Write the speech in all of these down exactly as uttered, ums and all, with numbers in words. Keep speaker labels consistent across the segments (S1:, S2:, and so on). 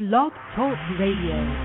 S1: Blog Talk Radio.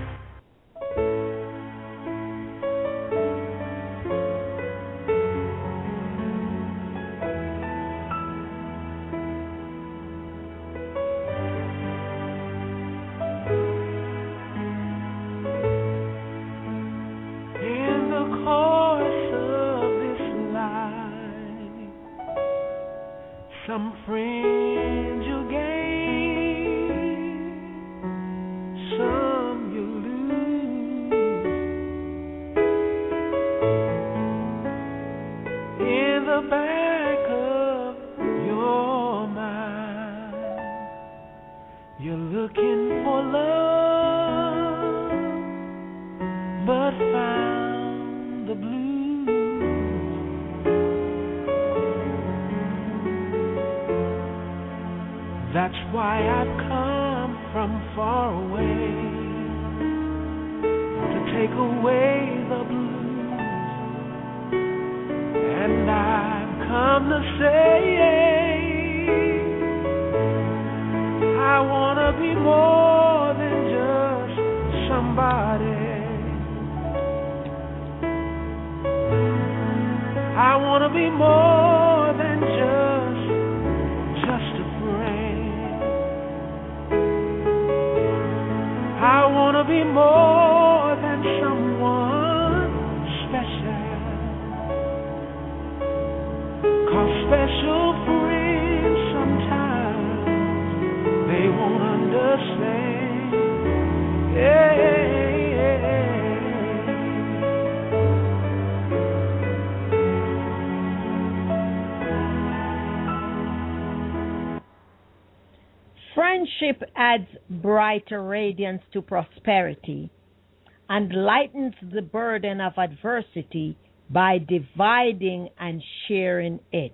S2: Friendship adds brighter radiance to prosperity and lightens the burden of adversity by dividing and sharing it.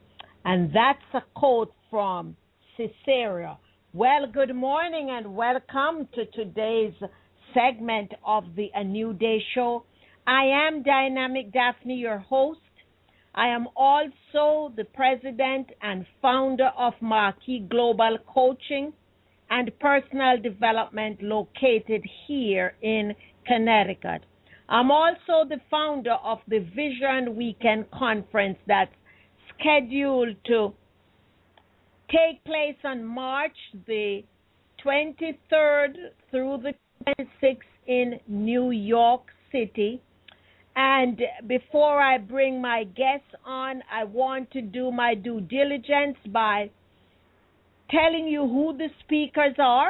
S2: And that's a quote from Cicero. Well, good morning and welcome to today's segment of the A New Day Show. I am Dynamic Daphne, your host. I am also the president and founder of Marquee Global Coaching and Personal Development located here in Connecticut. I'm also the founder of the Vision Weekend Conference that's scheduled to take place on March the twenty-third through the twenty-sixth in New York City. And before I bring my guests on, I want to do my due diligence by telling you who the speakers are.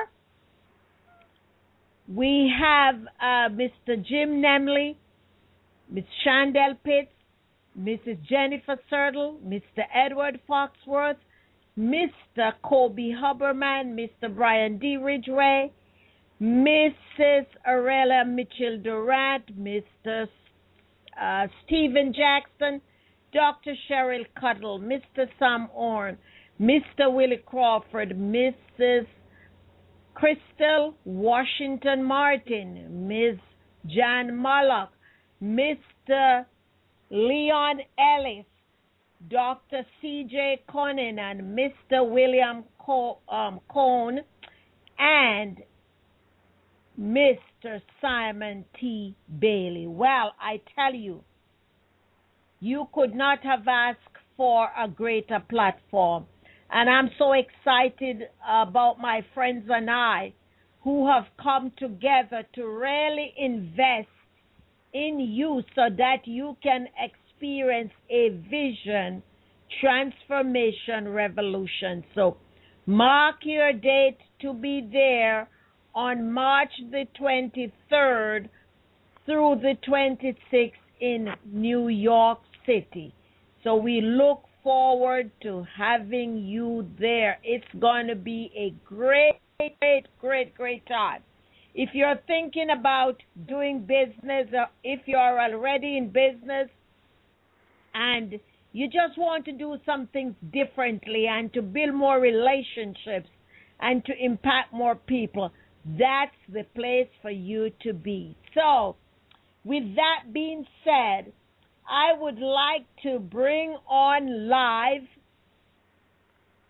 S2: We have uh, Mister Jim Nemley, Miz Chandel Pitts, Missus Jennifer Sertle, Mister Edward Foxworth, Mister Kobe Huberman, Mister Brian D. Ridgway, Missus Arella Mitchell-Durant, Mister Uh, Stephen Jackson, Doctor Cheryl Cuttle, Mister Sam Orn, Mister Willie Crawford, Missus Crystal Washington Martin, Miz Jan Mullock, Mister Leon Ellis, Doctor C J Conan, and Mister William Co- um, Cohn, and Mister Simon T. Bailey. Well, I tell you, you could not have asked for a greater platform. And I'm so excited about my friends and I who have come together to really invest in you so that you can experience a vision, transformation, revolution. So mark your date to be there on March the twenty-third through the twenty-sixth in New York City. So we look forward to having you there. It's going to be a great, great, great, great time. If you're thinking about doing business, or if you're already in business and you just want to do some things differently and to build more relationships and to impact more people, that's the place for you to be. So, with that being said, I would like to bring on live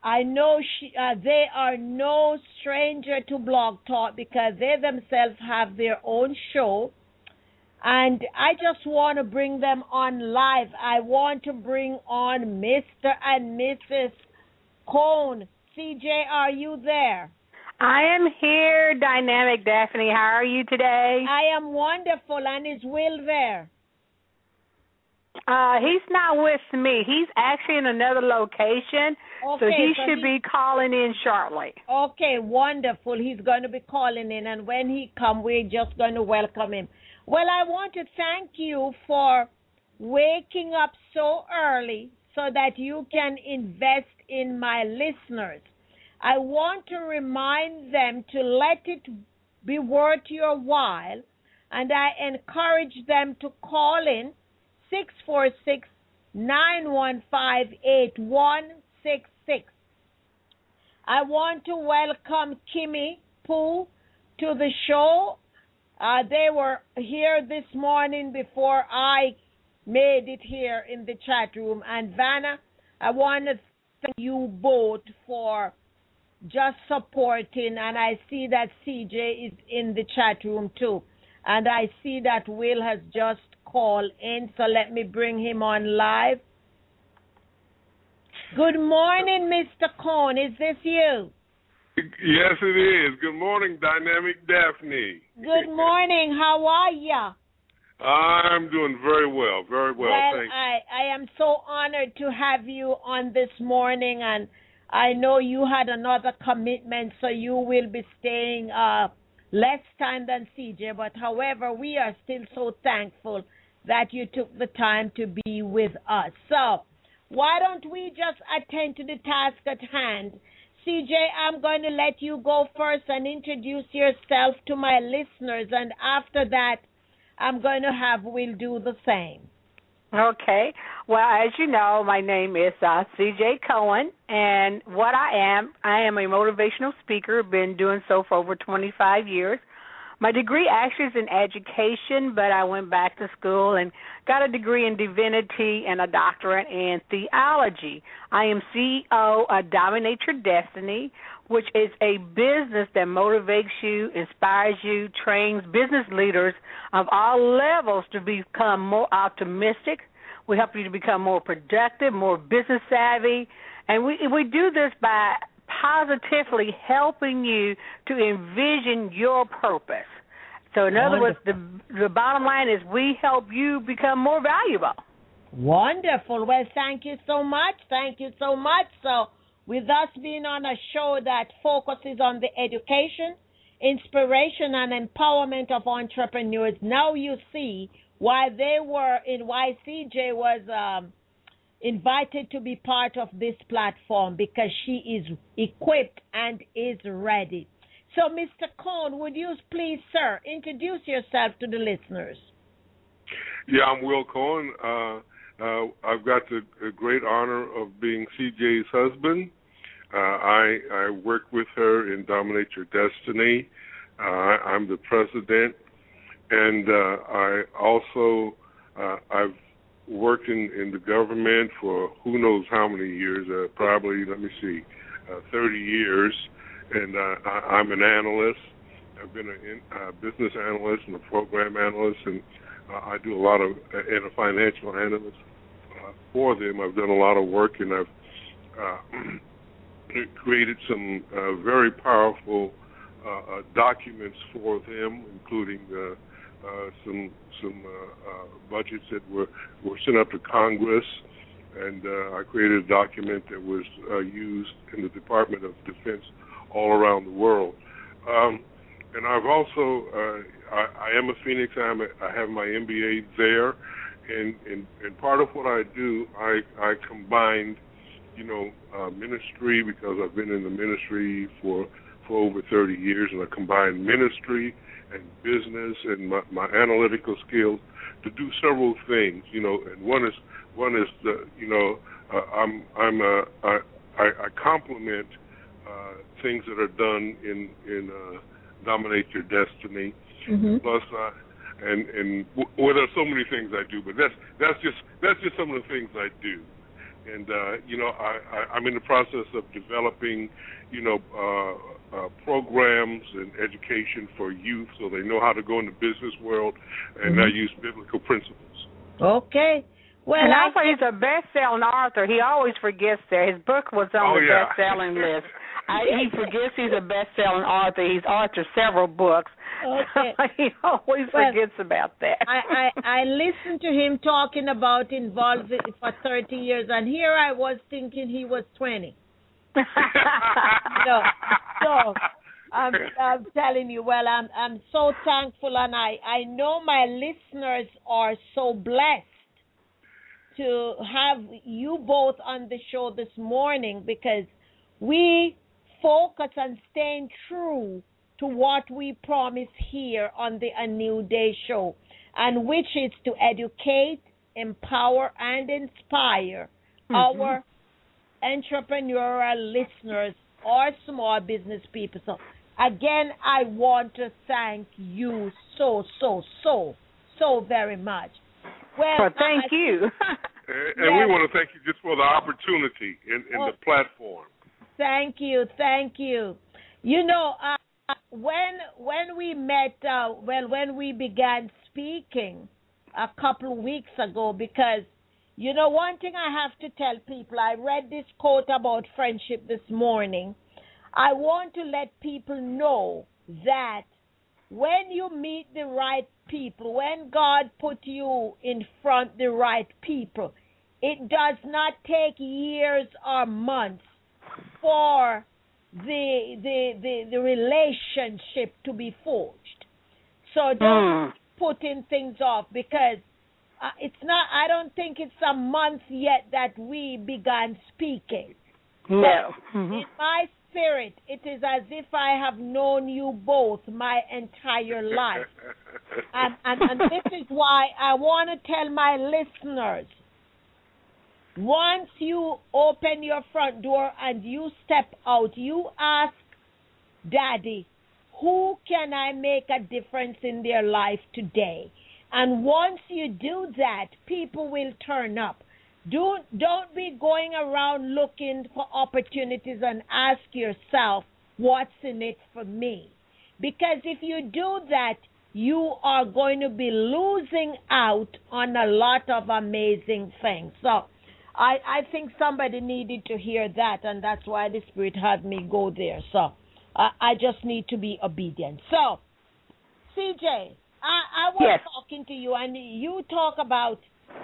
S2: I know she, uh, they are no stranger to Blog Talk because they themselves have their own show. And I just want to bring them on live. I want to bring on Mister and Missus Cone. C J, are you there?
S3: I am here, Dynamic Daphne. How are you today?
S2: I am wonderful. And is Will there?
S3: Uh, he's not with me. He's actually in another location,
S2: okay,
S3: so he
S2: so
S3: should
S2: he,
S3: be calling in shortly.
S2: Okay, wonderful. He's going to be calling in, and when he comes, we're just going to welcome him. Well, I want to thank you for waking up so early so that you can invest in my listeners. I want to remind them to let it be worth your while, and I encourage them to call in six four six, nine one five, eight one six six. I want to welcome Kimmy Pooh to the show. Uh, they were here this morning before I made it here in the chat room. And Vanna, I want to thank you both for just supporting. And I see that C J is in the chat room too. And I see that Will has just called in. So let me bring him on live. Good morning, Mister Cone. Is this you?
S4: Yes, it is. Good morning, Dynamic Daphne.
S2: Good morning. How are ya?
S4: I'm doing very well, very well.
S2: Well,
S4: Thanks.
S2: I, I am so honored to have you on this morning, and I know you had another commitment, so you will be staying uh, less time than C J. But however, we are still so thankful that you took the time to be with us. So why don't we just attend to the task at hand? C J, I'm going to let you go first and introduce yourself to my listeners, and after that, I'm going to have Will do the same.
S3: Okay. Well, as you know, my name is uh, C J Cohen, and what I am, I am a motivational speaker, been doing so for over twenty-five years. My degree actually is in education, but I went back to school and got a degree in divinity and a doctorate in theology. I am C E O of Dominate Your Destiny, which is a business that motivates you, inspires you, trains business leaders of all levels to become more optimistic. We help you to become more productive, more business savvy, and we we do this by positively helping you to envision your purpose. So in other words, the, the bottom line is we help you become more valuable.
S2: Wonderful. Well, thank you so much. Thank you so much. So with us being on a show that focuses on the education, inspiration, and empowerment of entrepreneurs, now you see why they were in, why C J was um, invited to be part of this platform, because she is equipped and is ready. So, Mister Cone, would you please, sir, introduce yourself to the listeners?
S4: Yeah, I'm Will Cohen. Uh, uh, I've got the, the great honor of being C J's husband. Uh, I, I work with her in Dominate Your Destiny. Uh, I, I'm the president, and uh, I also uh, I've worked in, in the government for who knows how many years, uh, probably, let me see, uh, thirty years, and uh, I, I'm an analyst. I've been a uh, business analyst and a program analyst, and uh, I do a lot of, uh, and a financial analyst uh, for them. I've done a lot of work, and I've uh, created some uh, very powerful uh, uh, documents for them, including uh, Uh, some some uh, uh, budgets that were, were sent up to Congress, and uh, I created a document that was uh, used in the Department of Defense all around the world. Um, and I've also, uh, I, I am a Phoenix, I'm a, I have my M B A there, and, and, and part of what I do, I, I combined, you know, uh, ministry, because I've been in the ministry for, for over thirty years, and I combined ministry and business and my, my analytical skills to do several things, you know. And one is one is the, you know, uh, I'm I'm a, I I, I complement uh, things that are done in in uh, Dominate Your Destiny. Mm-hmm. Plus, uh, and and well, there's so many things I do, but that's that's just that's just some of the things I do. and uh, you know, I, I, I'm in the process of developing, you know, uh, uh, programs and education for youth so they know how to go in the business world and mm-hmm. uh, use biblical principles.
S2: Okay. Well,
S3: and
S2: I
S3: also, he's a best-selling author. He always forgets that. His book was on
S4: oh,
S3: the
S4: yeah.
S3: best-selling list. I, he forgets he's a best-selling author. He's authored several books.
S2: Okay.
S3: He always
S2: well,
S3: forgets about that.
S2: I, I, I listened to him talking about involved for thirty years, and here I was thinking he was twenty. no, so I'm, I'm telling you, well, I'm I'm so thankful, and I, I know my listeners are so blessed to have you both on the show this morning, because we focus on staying true to what we promise here on the A New Day show, and which is to educate, empower, and inspire mm-hmm. our entrepreneurial listeners or small business people. So, again, I want to thank you so, so, so, so very much. Well,
S3: well thank
S2: I,
S3: you.
S4: and and yes. we want to thank you just for the opportunity and, and oh, the platform.
S2: Thank you, thank you. You know, uh, when when we met, uh, well, when we began speaking a couple of weeks ago, because, you know, one thing I have to tell people, I read this quote about friendship this morning. I want to let people know that when you meet the right people, when God put you in front of the right people, it does not take years or months for the the the, the relationship to be forged. So don't mm. put in things off, because uh, it's not, I don't think it's a month yet that we began speaking.
S3: No. Mm-hmm.
S2: In my spirit, it is as if I have known you both my entire life. and, and, and this is why I want to tell my listeners, once you open your front door and you step out, you ask Daddy, who can I make a difference in their life today? And once you do that, people will turn up. Do, don't be going around looking for opportunities and ask yourself, what's in it for me? Because if you do that, you are going to be losing out on a lot of amazing things. So I, I think somebody needed to hear that, and that's why the Spirit had me go there. So I, I just need to be obedient. So, C J, I, I was
S3: yes.
S2: talking to you, and you talk about,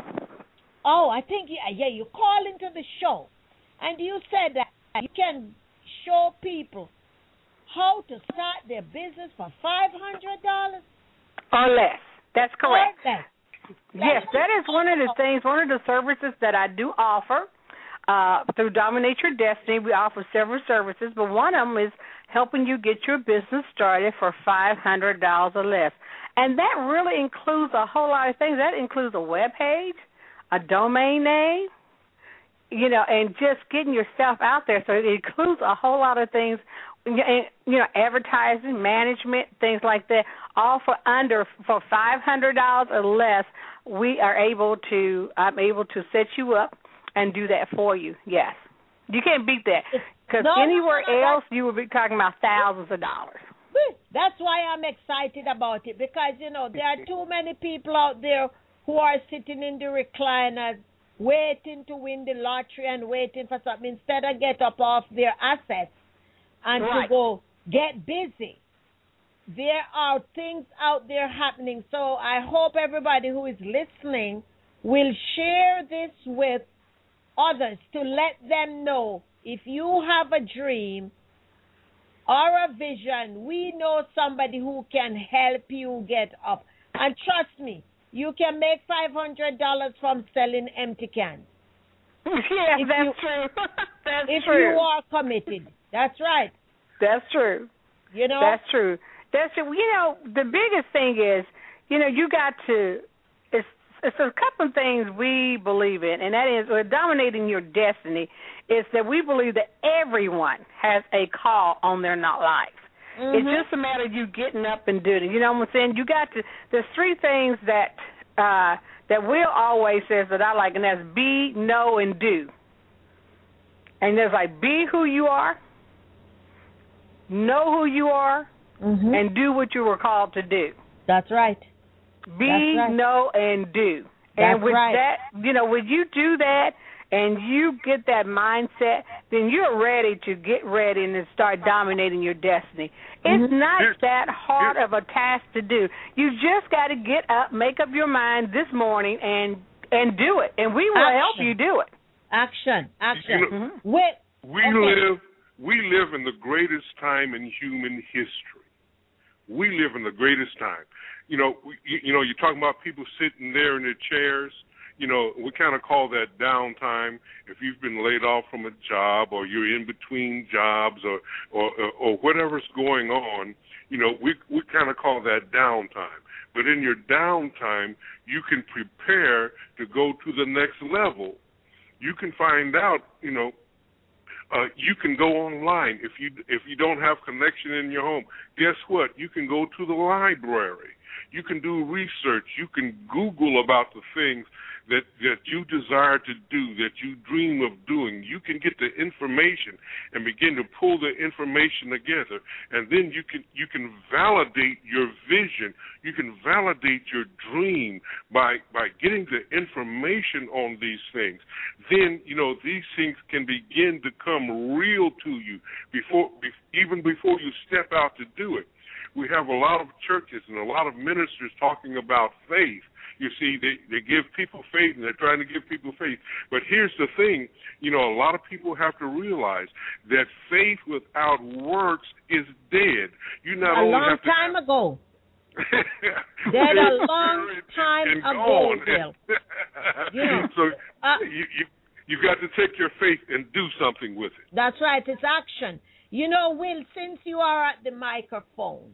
S2: oh, I think, yeah, yeah, you call into the show, and you said that you can show people how to start their business for five hundred dollars?
S3: Or less. That's correct.
S2: Or less.
S3: Yes, that is one of the things, one of the services that I do offer uh, through Dominate Your Destiny. We offer several services, but one of them is helping you get your business started for five hundred dollars or less. And that really includes a whole lot of things. That includes a web page, a domain name, you know, and just getting yourself out there. So it includes a whole lot of things, you know, advertising, management, things like that. All for under, for five hundred dollars or less, we are able to, I'm able to set you up and do that for you, yes. You can't beat that, because
S2: no,
S3: anywhere
S2: no, no,
S3: else you will be talking about thousands of dollars.
S2: That's why I'm excited about it, because, you know, there are too many people out there who are sitting in the recliners waiting to win the lottery and waiting for something instead of get up off their assets and
S3: right.
S2: to go get busy. There are things out there happening, so I hope everybody who is listening will share this with others to let them know, if you have a dream or a vision, we know somebody who can help you get up. And trust me, you can make five hundred dollars from selling empty cans.
S3: Yeah,
S2: if
S3: that's
S2: you,
S3: true. That's
S2: if
S3: true.
S2: you are committed. That's right.
S3: That's true.
S2: You know?
S3: That's true. That's true. You know, the biggest thing is, you know, you got to, it's, it's a couple of things we believe in, and that is, uh, dominating your destiny, is that we believe that everyone has a call on their not life. Mm-hmm. It's just a matter of you getting up and doing it. You know what I'm saying? You got to, there's three things that uh, that Will always says that I like, and that's be, know, and do. And there's like, be who you are, know who you are, mm-hmm. and do what you were called to do.
S2: That's right.
S3: Be,
S2: That's right.
S3: know, and do.
S2: That's
S3: and with
S2: right.
S3: that, you know, when you do that and you get that mindset, then you're ready to get ready and start dominating your destiny. It's mm-hmm. not
S4: Here's,
S3: that hard of a task to do. You just got to get up, make up your mind this morning, and and do it. And we will
S2: Action.
S3: help you do it.
S2: Action, action.
S4: You know,
S2: mm-hmm. Wait,
S4: we
S2: okay.
S4: live we live in the greatest time in human history. We live in the greatest time. You know, we, you, you know, you're talking about people sitting there in their chairs. You know, we kind of call that downtime. If you've been laid off from a job, or you're in between jobs, or or, or whatever's going on, you know, we we kind of call that downtime. But in your downtime, you can prepare to go to the next level. You can find out, you know, uh, you can go online. If you if you don't have connection in your home, guess what? You can go to the library. You can do research. You can Google about the things that, that you desire to do, that you dream of doing. You can get the information and begin to pull the information together, and then you can you can validate your vision. You can validate your dream by by getting the information on these things. Then, you know, these things can begin to come real to you before even before you step out to do it. We have a lot of churches and a lot of ministers talking about faith. You see, they, they give people faith, and they're trying to give people faith. But here's the thing, you know, a lot of people have to realize that faith without works is dead. You not
S2: a
S4: only
S2: long
S4: have to
S2: time
S4: have,
S2: ago. Dead a long time
S4: and
S2: ago, Bill. You know,
S4: so
S2: uh,
S4: you, you, you've got to take your faith and do something with it.
S2: That's right. It's action. You know, Will, since you are at the microphone,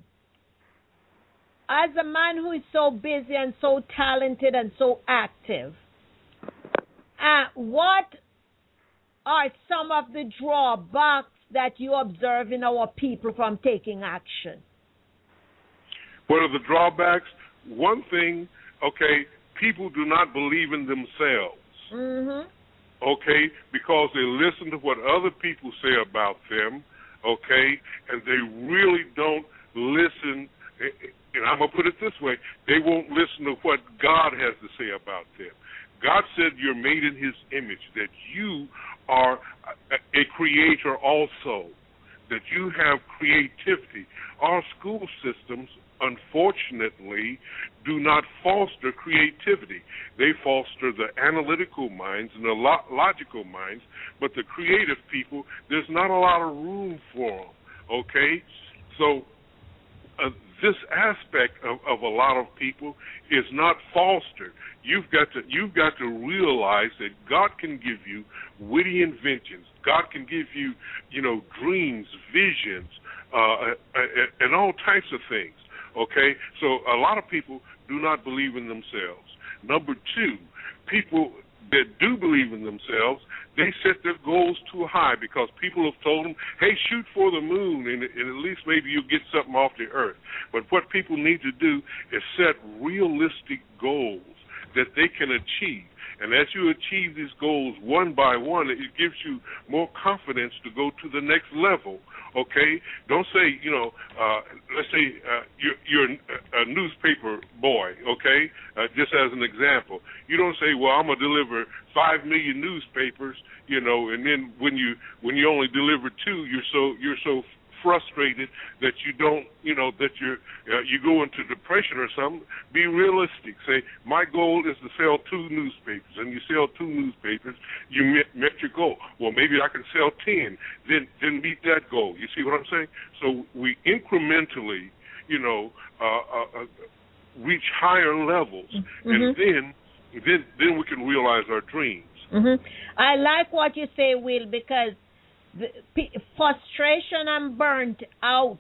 S2: as a man who is so busy and so talented and so active, uh, what are some of the drawbacks that you observe in our people from taking action?
S4: What are the drawbacks? One thing, okay, people do not believe in themselves,
S2: mm-hmm.
S4: okay, because they listen to what other people say about them, okay, and they really don't listen. And I'm going to put it this way, they won't listen to what God has to say about them. God said you're made in his image, that you are a creator also, that you have creativity. Our school systems, unfortunately, do not foster creativity. They foster the analytical minds and the lo- logical minds, but the creative people, there's not a lot of room for them, okay? So uh, this aspect of, of a lot of people is not fostered. You've got to you've got to realize that God can give you witty inventions. God can give you, you know, dreams, visions, uh, and all types of things. Okay, so a lot of people do not believe in themselves. Number two, people that do believe in themselves, they set their goals too high because people have told them, hey, shoot for the moon, and, and at least maybe you'll get something off the earth. But what people need to do is set realistic goals that they can achieve. And as you achieve these goals one by one, it gives you more confidence to go to the next level, okay? Don't say, you know, uh, let's say uh, you're, you're a newspaper boy, okay, uh, just as an example. You don't say, well, I'm going to deliver five million newspapers, you know, and then when you when you only deliver two, you're so you're so frustrated that you don't, you know, that you're, uh, you go into depression or something. Be realistic. Say, my goal is to sell two newspapers, and you sell two newspapers, you met, met your goal. Well, maybe I can sell ten, then then meet that goal. You see what I'm saying? So we incrementally, you know, uh, uh, reach higher levels, mm-hmm. and then then then we can realize our dreams.
S2: Mm-hmm. I like what you say, Will, because the frustration and burnt out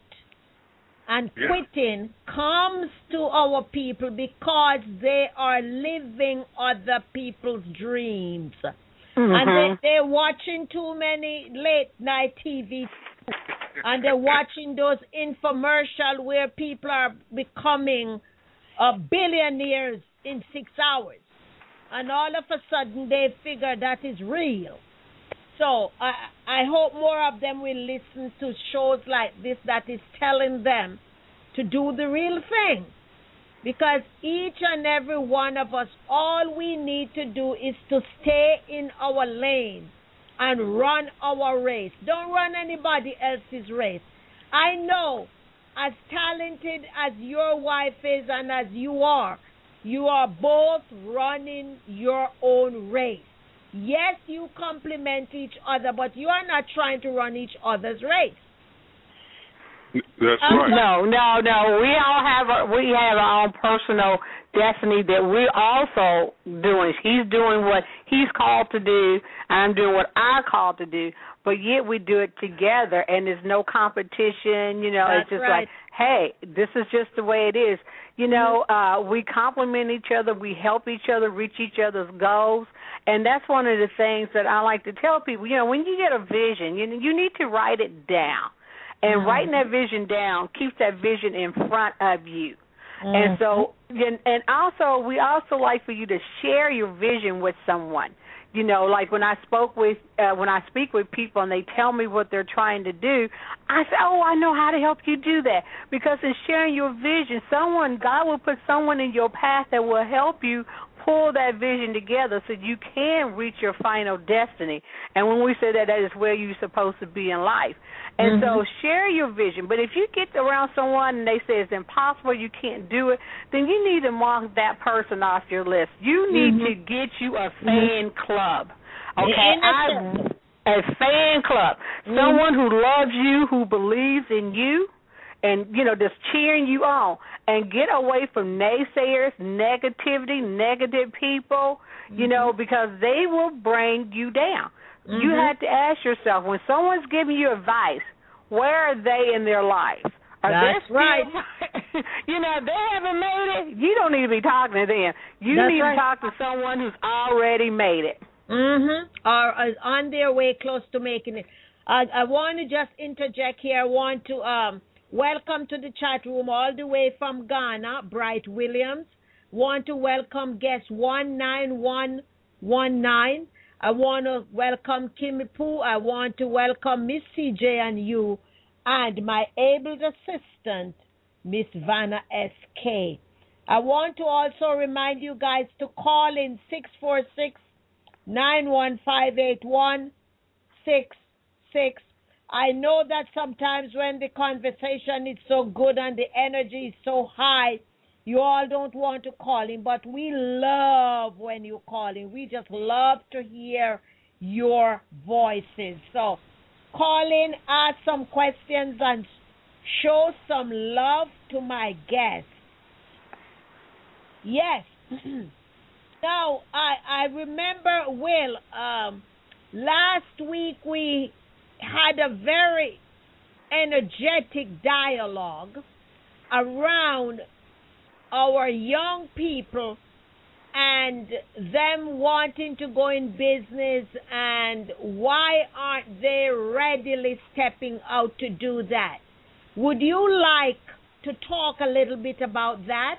S2: and quitting yeah. comes to our people because they are living other people's dreams. Mm-hmm. And they, they're watching too many late night T V and they're watching those infomercials where people are becoming uh, billionaires in six hours. And all of a sudden they figure that is real. So I I hope more of them will listen to shows like this that is telling them to do the real thing. Because each and every one of us, all we need to do is to stay in our lane and run our race. Don't run anybody else's race. I know, as talented as your wife is and as you are, you are both running your own race. Yes, you complement each other, but you are not trying to run each other's race.
S4: That's right.
S3: No, no, no. We all have our, we have our own personal destiny that we're also doing. He's doing what he's called to do. I'm doing what I'm called to do. But yet we do it together, and there's no competition. You know,
S2: That's
S3: it's just
S2: right.
S3: like, hey, this is just the way it is. You know, uh, we complement each other. We help each other reach each other's goals. And that's one of the things that I like to tell people. You know, when you get a vision, you you need to write it down. And
S2: mm-hmm.
S3: writing that vision down keeps that vision in front of you.
S2: Mm-hmm.
S3: And so, and, and also, we also like for you to share your vision with someone. You know, like when I spoke with, uh, when I speak with people and they tell me what they're trying to do, I say, oh, I know how to help you do that. Because in sharing your vision, someone, God will put someone in your path that will help you pull that vision together so you can reach your final destiny. And when we say that, that is where you're supposed to be in life. And
S2: mm-hmm.
S3: so share your vision. But if you get around someone and they say it's impossible, you can't do it, then you need to mark that person off your list. You need
S2: mm-hmm.
S3: to get you a fan
S2: mm-hmm.
S3: club. Okay,
S2: I,
S3: a fan club.
S2: mm-hmm.
S3: Someone who loves you, who believes in you, and, you know, just cheering you on. And get away from naysayers, negativity, negative people, mm-hmm. you know, because they will bring you down. Mm-hmm. You have to ask yourself, when someone's giving you advice, where are they in their life? Are
S2: That's
S3: they still,
S2: right.
S3: you know, if they haven't made it, you don't need to be talking to them. You
S2: That's
S3: need
S2: right.
S3: to talk to someone who's already made it.
S2: Mm-hmm. Or is on their way close to making it. Uh, I want to just interject here. I want to um, welcome to the chat room all the way from Ghana, Bright Williams. Want to welcome guest one nine one one nine. I want to welcome Kimmy Poo. I want to welcome Miss C J and you and my able assistant, Miss Vanna S K. I want to also remind you guys to call in six four six, nine one five, eight one six six. I know that sometimes when the conversation is so good and the energy is so high, you all don't want to call in, but we love when you call in. We just love to hear your voices. So call in, ask some questions, and show some love to my guests. Yes. Now, I, I remember, Will, um, last week we had a very energetic dialogue around our young people and them wanting to go in business and why aren't they readily stepping out to do that. Would you like to talk a little bit about that?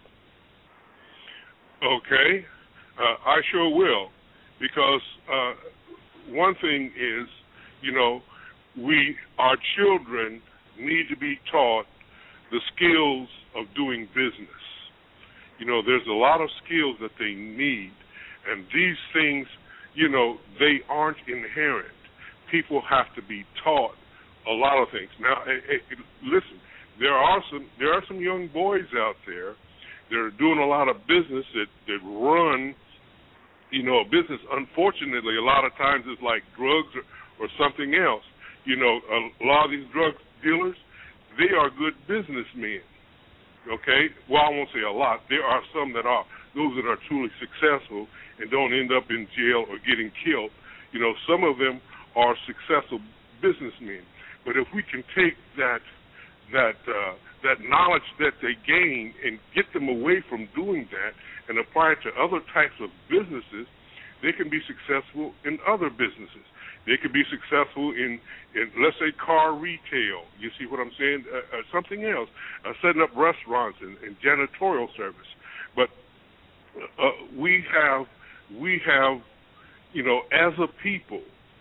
S4: Okay, uh, I sure will, because uh, one thing is, you know, we, our children need to be taught the skills of doing business. You know, there's a lot of skills that they need, and these things, you know, they aren't inherent. People have to be taught a lot of things. Now, it, it, listen, there are some there are some young boys out there that are doing a lot of business that, that run, you know, a business. Unfortunately, a lot of times it's like drugs or, or something else. You know, a lot of these drug dealers, they are good businessmen. Okay? Well, I won't say a lot. There are some that are, those that are truly successful and don't end up in jail or getting killed. You know, some of them are successful businessmen. But if we can take that that uh, that knowledge that they gain and get them away from doing that and apply it to other types of businesses, they can be successful in other businesses. They could be successful in, in, let's say, car retail. You see what I'm saying? Uh, uh, something else, uh, setting up restaurants and, and janitorial service. But uh, we have, we have, you know, as a people,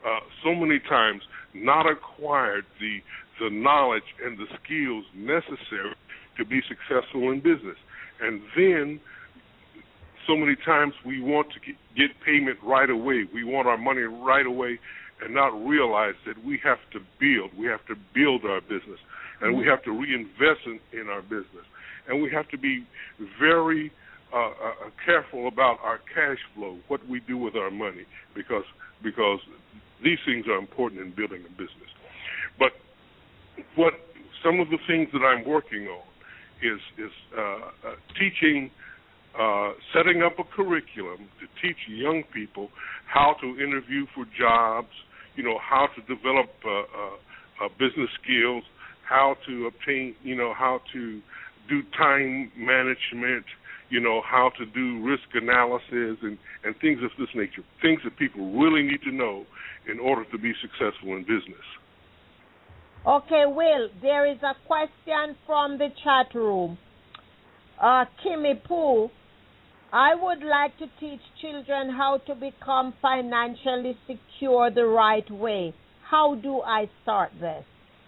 S4: uh, so many times not acquired the the knowledge and the skills necessary to be successful in business. And then so many times we want to get payment right away. We want our money right away and not realize that we have to build. We have to build our business, and we have to reinvest in, in our business. And we have to be very uh, uh, careful about our cash flow, what we do with our money, because because these things are important in building a business. But what some of the things that I'm working on is is uh, uh, teaching, uh, setting up a curriculum to teach young people how to interview for jobs, you know, how to develop uh, uh, uh, business skills, how to obtain, you know, how to do time management, you know, how to do risk analysis and, and things of this nature, things that people really need to know in order to be successful in business.
S2: Okay, Will, there is a question from the chat room. Uh, Kimmy Pooh, I would like to teach children how to become financially secure the right way. How do I start this?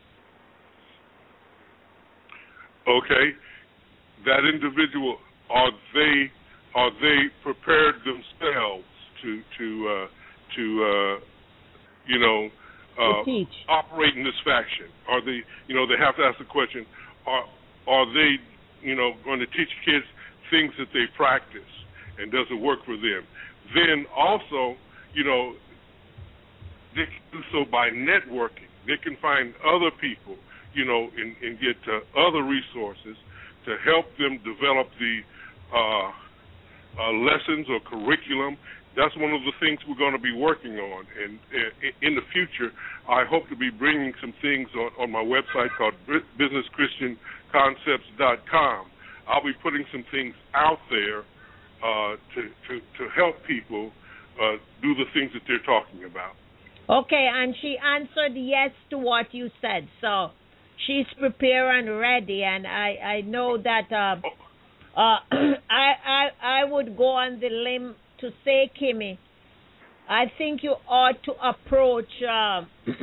S4: Okay, that individual, are they are they prepared themselves to to uh, to uh, you know uh,
S2: to teach.
S4: operate in this fashion? Are they, you know, they have to ask the question: Are are they, you know, going to teach kids things that they practice, and does it work for them? Then also, you know, they can do so by networking. They can find other people, you know, and, and get uh, other resources to help them develop the uh, uh, lessons or curriculum. That's one of the things we're going to be working on. And uh, in the future, I hope to be bringing some things on, on my website called business christian concepts dot com. I'll be putting some things out there uh, to, to, to help people uh, do the things that they're talking about.
S2: Okay, and she answered yes to what you said. So she's prepared and ready, and I, I know that uh, uh, I, I I would go on the limb to say, Kimmy, I think you ought to approach uh,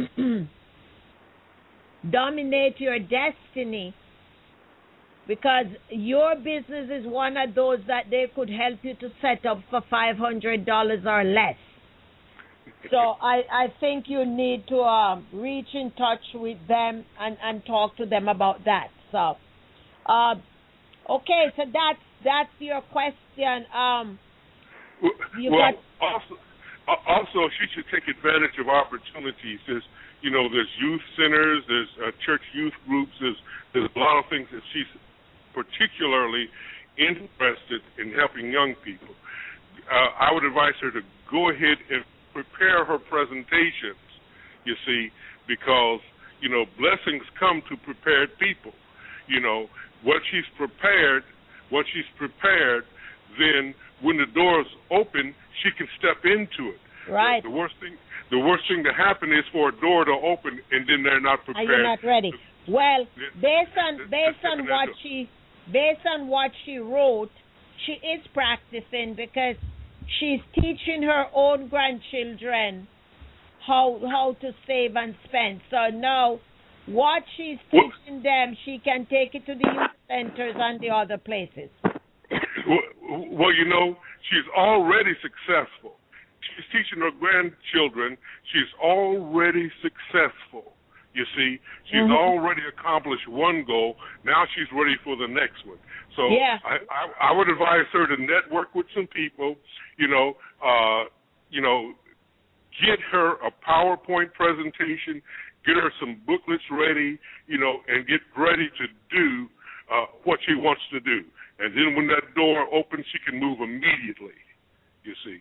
S2: Dominate Your Destiny, because your business is one of those that they could help you to set up for five hundred dollars or less. So I, I think you need to um, reach in touch with them and, and talk to them about that. So, uh, okay, so that's that's your question. Um, you
S4: well,
S2: got...
S4: also, also, she should take advantage of opportunities. There's, you know, there's youth centers, there's uh, church youth groups. There's there's a lot of things that she's particularly interested in helping young people. Uh, I would advise her to go ahead and prepare her presentations, you see, because, you know, blessings come to prepared people. You know, what she's prepared, what she's prepared, then when the doors open, she can step into it.
S2: Right.
S4: The, the worst thing, the worst thing to happen is for a door to open and then they're not prepared.
S2: Are you not ready? Well, based on based on what she based on what she wrote, she is practicing, because she's teaching her own grandchildren how how to save and spend. So now, what she's teaching them, she can take it to the youth centers and the other places.
S4: Well, well, you know, she's already successful. She's teaching her grandchildren. She's already successful. You see, she's mm-hmm. already accomplished one goal. Now she's ready for the next one. So
S2: yeah.
S4: I, I, I would advise her to network with some people. You know, uh, you know, get her a PowerPoint presentation, get her some booklets ready, you know, and get ready to do uh, what she wants to do. And then when that door opens, she can move immediately. You see.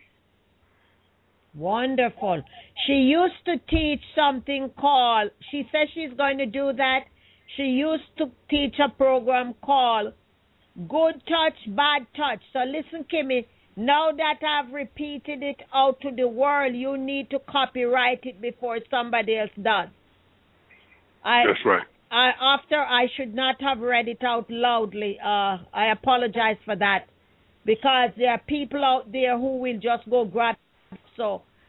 S2: Wonderful. She used to teach something called, she says she's going to do that. She used to teach a program called Good Touch, Bad Touch. So listen, Kimmy, now that I've repeated it out to the world, you need to copyright it before somebody else does. I,
S4: That's right.
S2: I, after I should not have read it out loudly. Uh, I apologize for that, because there are people out there who will just go grab. So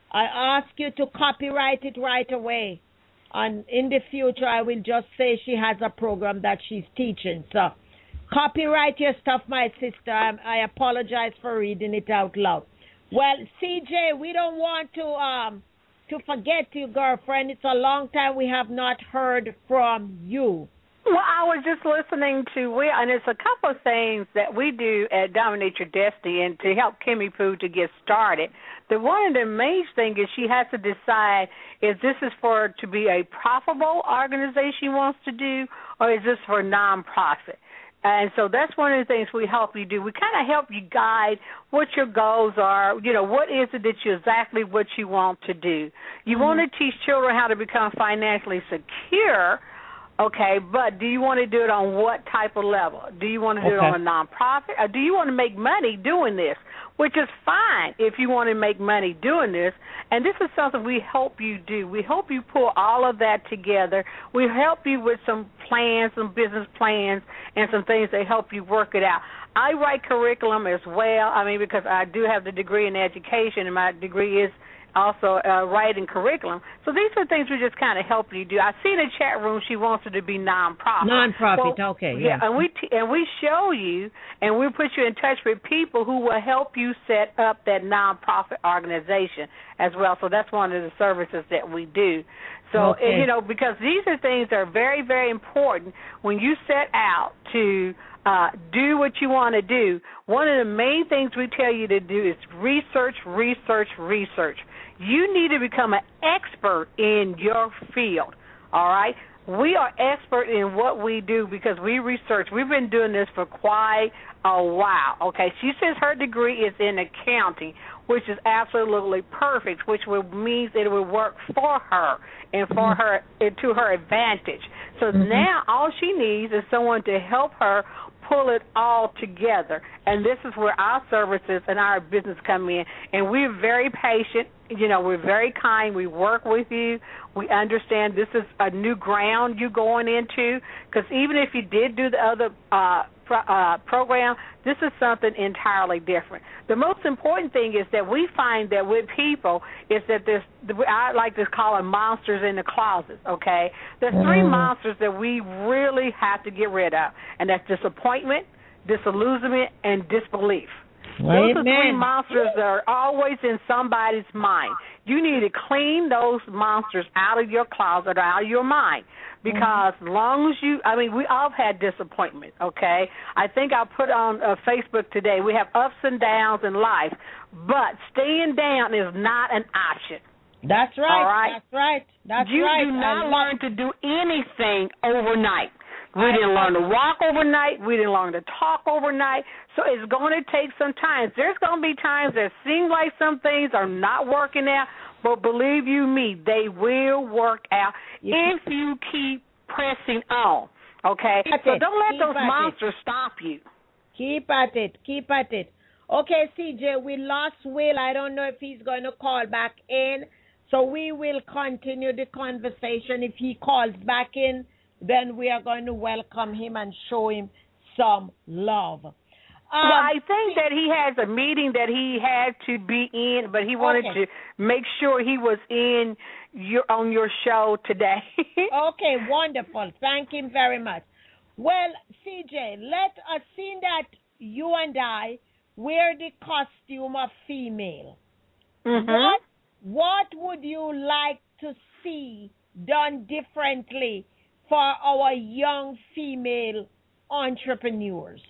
S2: I ask you to copyright it right away. And in the future, I will just say she has a program that she's teaching. So copyright your stuff, my sister. I, I apologize for reading it out loud. Well, C J, we don't want to um to forget you, girlfriend. It's a long time we have not heard from you.
S3: Well, I was just listening to Will, and it's a couple of things that we do at Dominate Your Destiny and to help Kimmy Pooh to get started. The one of the main thing is she has to decide if this is for to be a profitable organization she wants to do, or is this for nonprofit. And so that's one of the things we help you do. We kind of help you guide what your goals are. You know, what is it that you exactly what you want to do. You mm-hmm. want to teach children how to become financially secure. Okay, but do you want to do it on what type of level? Do you want to do okay. it on a nonprofit, or do you want to make money doing this? Which is fine if you want to make money doing this. And this is something we help you do. We help you pull all of that together. We help you with some plans, some business plans, and some things that help you work it out. I write curriculum as well. I mean, because I do have the degree in education, and my degree is also uh, writing curriculum. So these are things we just kind of help you do. I see in the chat room she wants it to be nonprofit.
S2: Nonprofit, well, okay, yeah.
S3: Yeah, and we t- and we show you, and we put you in touch with people who will help you set up that nonprofit organization as well. So that's one of the services that we do. So,
S2: okay.
S3: you know, because these are things that are very, very important when you set out to uh, do what you want to do. One of the main things we tell you to do is research, research, research. You need to become an expert in your field, all right? We are expert in what we do because we research. We've been doing this for quite a while, okay? She says her degree is in accounting, which is absolutely perfect, which will, means it will work for her and for her and to her advantage. So mm-hmm. now all she needs is someone to help her pull it all together, and this is where our services and our business come in. And we're very patient. You know, we're very kind. We work with you. We understand this is a new ground you're going into, because even if you did do the other uh, pro- uh, program, this is something entirely different. The most important thing is that we find that with people is that there's, I like to call them monsters in the closet, okay? There's three mm. monsters that we really have to get rid of, and that's disappointment, disillusionment, and disbelief. Those are three monsters that are always in somebody's mind. You need to clean those monsters out of your closet or out of your mind, because as long as you, I mean, we all have had disappointment, okay? I think I put on uh, Facebook today, we have ups and downs in life, but staying down is not an option.
S2: That's right.
S3: All right?
S2: That's right. That's
S3: you
S2: right.
S3: You do not
S2: I
S3: learn to do anything overnight. We didn't learn to walk overnight. We didn't learn to talk overnight. So it's going to take some time. There's going to be times that seem like some things are not working out, but believe you me, they will work out if you keep pressing on, okay?
S2: Keep
S3: so
S2: it.
S3: don't let
S2: keep
S3: those monsters
S2: it.
S3: stop you.
S2: Keep at it. Keep at it. Okay, C J, we lost Will. I don't know if he's going to call back in, so we will continue the conversation. If he calls back in, then we are going to welcome him and show him some love. Um,
S3: well, I think that he has a meeting that he had to be in, but he wanted
S2: okay.
S3: to make sure he was in your on your show today.
S2: Okay, wonderful. Thank him very much. Well, C J, let us see that you and I wear the costume of female.
S3: Mm-hmm.
S2: What, what would you like to see done differently for our young female entrepreneurs?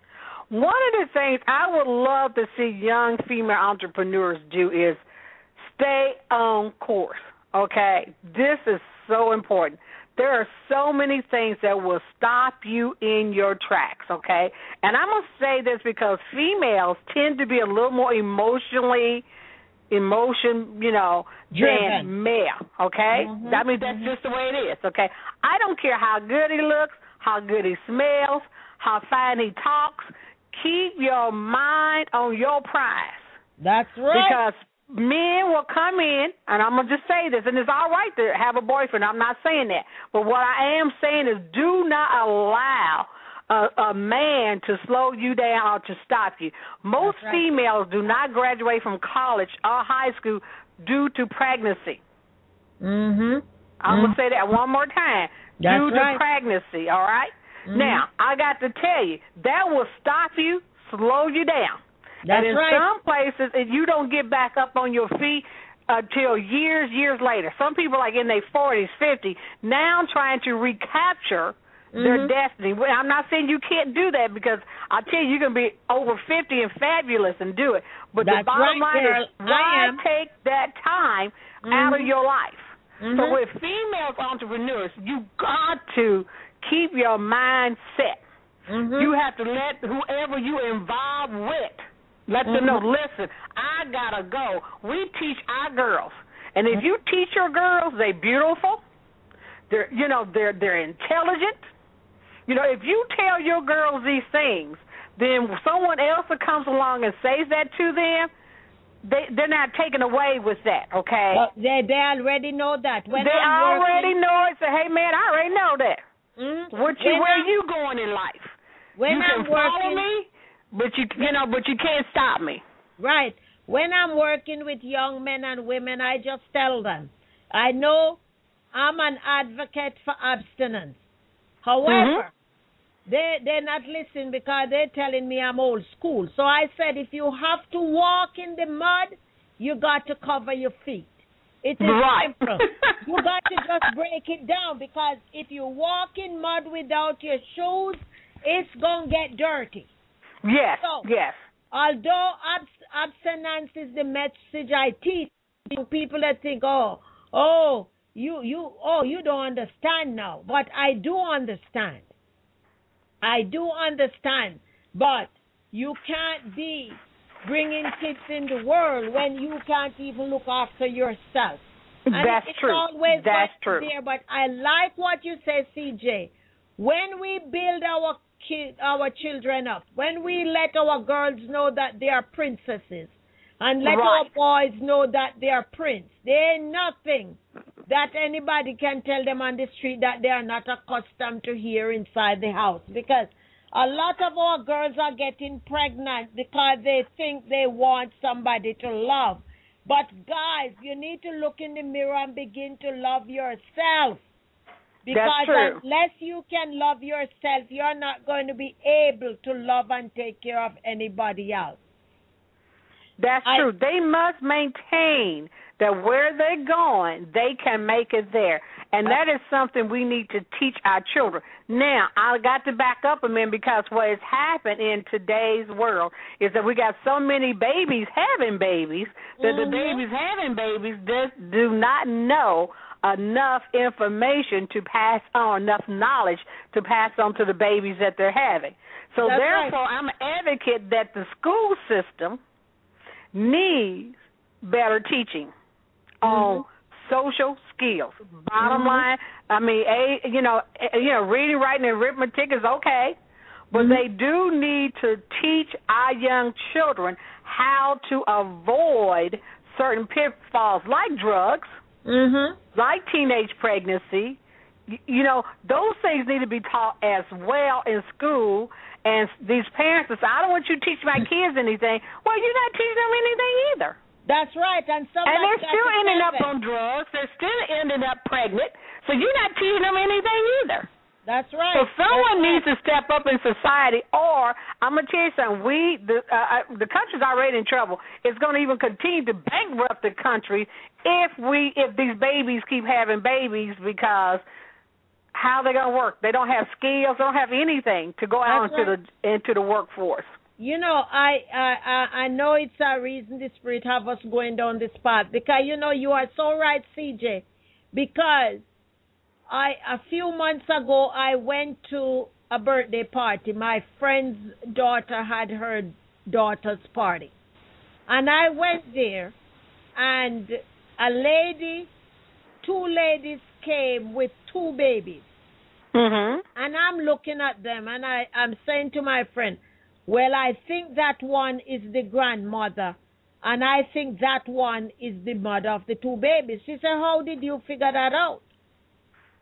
S3: One of the things I would love to see young female entrepreneurs do is stay on course, okay? This is so important. There are so many things that will stop you in your tracks, okay? And I'm going to say this because females tend to be a little more emotionally emotion, you know,
S2: Driven.
S3: than male, okay?
S2: Mm-hmm.
S3: I mean, that's
S2: mm-hmm.
S3: just the way it is, okay? I don't care how good he looks, how good he smells, how fine he talks. Keep your mind on your prize.
S2: That's right.
S3: Because men will come in, and I'm going to just say this, and it's all right to have a boyfriend. I'm not saying that. But what I am saying is do not allow a, a man to slow you down or to stop you. Most right. females do not graduate from college or high school due to pregnancy.
S2: Mhm.
S3: I'm mm-hmm. going to say that one more time.
S2: That's
S3: due
S2: right.
S3: to pregnancy, all right?
S2: Mm-hmm.
S3: Now, I got to tell you, that will stop you, slow you down.
S2: That's
S3: and in
S2: right.
S3: some places, if you don't get back up on your feet until years, years later. Some people like in their forties, fifties, now trying to recapture mm-hmm. their destiny. I'm not saying you can't do that because I tell you, you can be over fifty and fabulous and do it. But
S2: That's
S3: the bottom
S2: right,
S3: line
S2: girl.
S3: is, why take that time
S2: mm-hmm.
S3: out of your life?
S2: Mm-hmm.
S3: So with female entrepreneurs, you got to keep your mind set.
S2: Mm-hmm.
S3: You have to let whoever you involve with, let
S2: mm-hmm.
S3: them know, listen, I got to go. We teach our girls. And if you teach your girls, they're beautiful. They're, you know, they're they're intelligent. You know, if you tell your girls these things, then someone else that comes along and says that to them, They they're not taken away with that, okay?
S2: Uh, they they already know that. When
S3: they
S2: I'm
S3: already
S2: working,
S3: know it. Say, hey man, I already know that.
S2: Mm-hmm.
S3: What you
S2: when
S3: where
S2: I'm,
S3: you going in life?
S2: When
S3: you
S2: I'm
S3: can follow
S2: working,
S3: me, but you you know, but you can't stop me.
S2: Right. When I'm working with young men and women, I just tell them, I know I'm an advocate for abstinence. However, mm-hmm. They, they're not listening because they're telling me I'm old school. So I said, if you have to walk in the mud, you got to cover your feet. It is
S3: right.
S2: simple. You got to just break it down because if you walk in mud without your shoes, it's going to get dirty.
S3: Yes,
S2: so,
S3: yes.
S2: Although abs- abstinence is the message I teach, people that think, oh, oh, you, you, oh, you don't understand now. But I do understand. I do understand, but you can't be bringing kids in the world when you can't even look after yourself. And
S3: That's
S2: it's
S3: true.
S2: always
S3: That's true.
S2: There, but I like what you say, C J. When we build our kid, our children up, when we let our girls know that they are princesses, and let
S3: right.
S2: our boys know that they are prince, there ain't nothing that anybody can tell them on the street that they are not accustomed to hear inside the house. Because a lot of our girls are getting pregnant because they think they want somebody to love. But guys, you need to look in the mirror and begin to love yourself. Because unless you can love yourself, you're not going to be able to love and take care of anybody else.
S3: That's
S2: I,
S3: true. They must maintain that where they're going, they can make it there. And that is something we need to teach our children. Now, I got to back up a minute because what has happened in today's world is that we got so many babies having babies that
S2: mm-hmm.
S3: the babies having babies just do not know enough information to pass on, enough knowledge to pass on to the babies that they're having. So
S2: That's
S3: therefore,
S2: right.
S3: I'm an advocate that the school system needs better teaching mm-hmm. on social skills. Bottom mm-hmm. line, I mean, a, you know, a, you know, reading, writing, and arithmetic is okay, but mm-hmm. they do need to teach our young children how to avoid certain pitfalls like drugs,
S2: mm-hmm.
S3: like teenage pregnancy. You, you know, those things need to be taught as well in school. And these parents say, I don't want you to teach my kids anything. Well, you're not teaching them anything either.
S2: That's right. And,
S3: and they're still ending up on drugs. They're still ending up pregnant. So you're not teaching them anything either.
S2: That's right.
S3: So someone
S2: That's
S3: needs
S2: right.
S3: to step up in society, or I'm going to tell you something. We, the, uh, the country's already in trouble. It's going to even continue to bankrupt the country if we, if these babies keep having babies because how they going to work? They don't have skills. They don't have anything to go out into right. the into the workforce.
S2: You know, I, I I know it's a reason the Spirit have us going down this path because, you know, you are so right, C J, because I a few months ago I went to a birthday party. My friend's daughter had her daughter's party. And I went there and a lady, two ladies came with two babies.
S3: Mm-hmm.
S2: And I'm looking at them and I, I'm saying to my friend, well, I think that one is the grandmother and I think that one is the mother of the two babies. She said, how did you figure that out?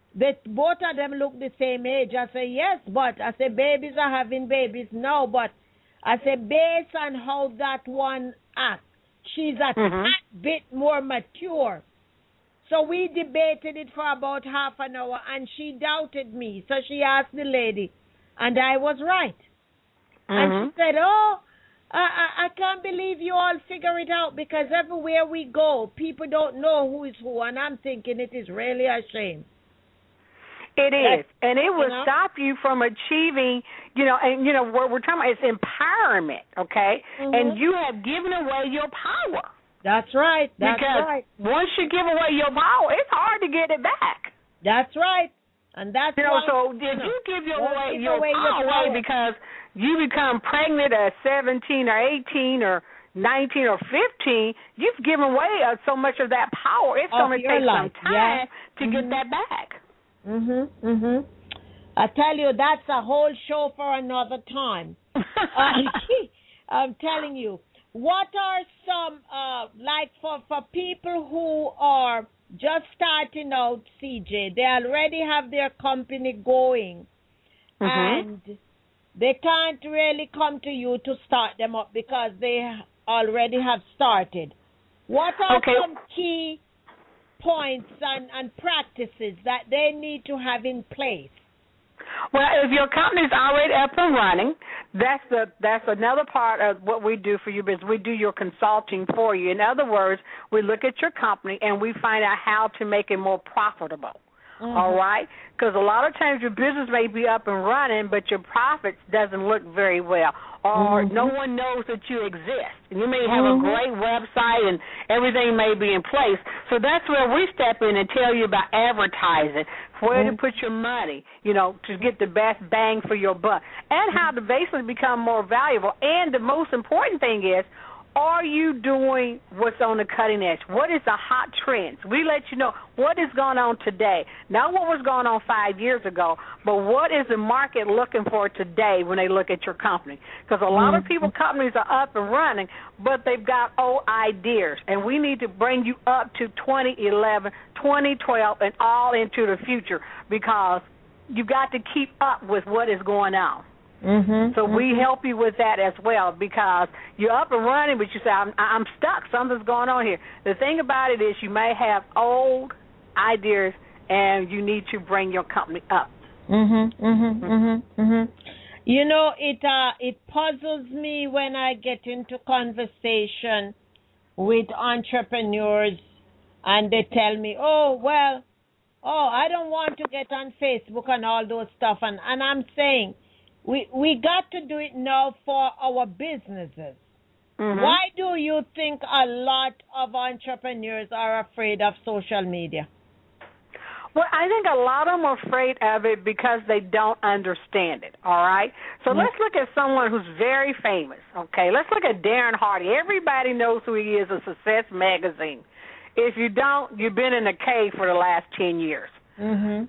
S2: They, both of them look the same age. I say, yes, but I say, babies are having babies. No, but I say, based on how that one acts, she's a
S3: Mm-hmm.
S2: tad bit more mature. So we debated it for about half an hour, and she doubted me. So she asked the lady, and I was right. And
S3: Mm-hmm.
S2: she said, oh, I, I, I can't believe you all figure it out, because everywhere we go, people don't know who is who. And I'm thinking it is really a shame.
S3: It is,
S2: That's,
S3: and it will
S2: you know?
S3: stop you from achieving, you know, and, you know, what we're talking about is empowerment, okay?
S2: Mhm.
S3: And you have given away your power.
S2: That's right. That's
S3: because
S2: right.
S3: once you give away your power, it's hard to get it back.
S2: That's right. And that's
S3: You know,
S2: why,
S3: so if
S2: you know,
S3: you give your,
S2: don't
S3: away,
S2: give
S3: your
S2: away your
S3: power
S2: power.
S3: away because you become pregnant at seventeen or eighteen or nineteen or fifteen, you've given away uh, so much of that power. It's
S2: Of
S3: going to
S2: your
S3: take
S2: life,
S3: some time
S2: yeah.
S3: to
S2: Mhm.
S3: get that back.
S2: Mhm. Mhm. I tell you, that's a whole show for another time. uh, I'm telling you. What are some uh, like for for people who are just starting out, C J? They already have their company going,
S3: Mhm.
S2: and they can't really come to you to start them up because they already have started. What are
S3: Okay.
S2: some key points and, and practices that they need to have in place?
S3: Well, if your company's already up and running, that's the that's another part of what we do for you, is we do your consulting for you. In other words, we look at your company and we find out how to make it more profitable. Mm-hmm. All right? Because a lot of times your business may be up and running, but your profits doesn't look very well, or mm-hmm. no one knows that you exist. And you may have mm-hmm. a great website and everything may be in place. So that's where we step in and tell you about advertising, where mm-hmm. to put your money, you know, to get the best bang for your buck, and how to basically become more valuable. And the most important thing is, are you doing what's on the cutting edge? What is the hot trends? We let you know what is going on today. Not what was going on five years ago, but what is the market looking for today when they look at your company? Because a lot of people, companies are up and running, but they've got old ideas, and we need to bring you up to twenty eleven, twenty twelve, and all into the future, because you've got to keep up with what is going on. Mm-hmm, so mm-hmm. we help you with that as well, because you're up and running, but you say, I'm, I'm stuck. Something's going on here. The thing about it is you may have old ideas, and you need to bring your company up.
S2: Mm-hmm, mm-hmm, mm-hmm, mm-hmm. You know, it uh, it puzzles me when I get into conversation with entrepreneurs, and they tell me, oh, well, oh, I don't want to get on Facebook and all those stuff. And, and I'm saying, We we got to do it now for our businesses. Mm-hmm. Why do you think a lot of entrepreneurs are afraid of social media?
S3: Well, I think a lot of them are afraid of it because they don't understand it, all right? So mm-hmm. let's look at someone who's very famous, okay? Let's look at Darren Hardy. Everybody knows who he is in Success Magazine. If you don't, you've been in a cave for the last ten years. Mm-hmm.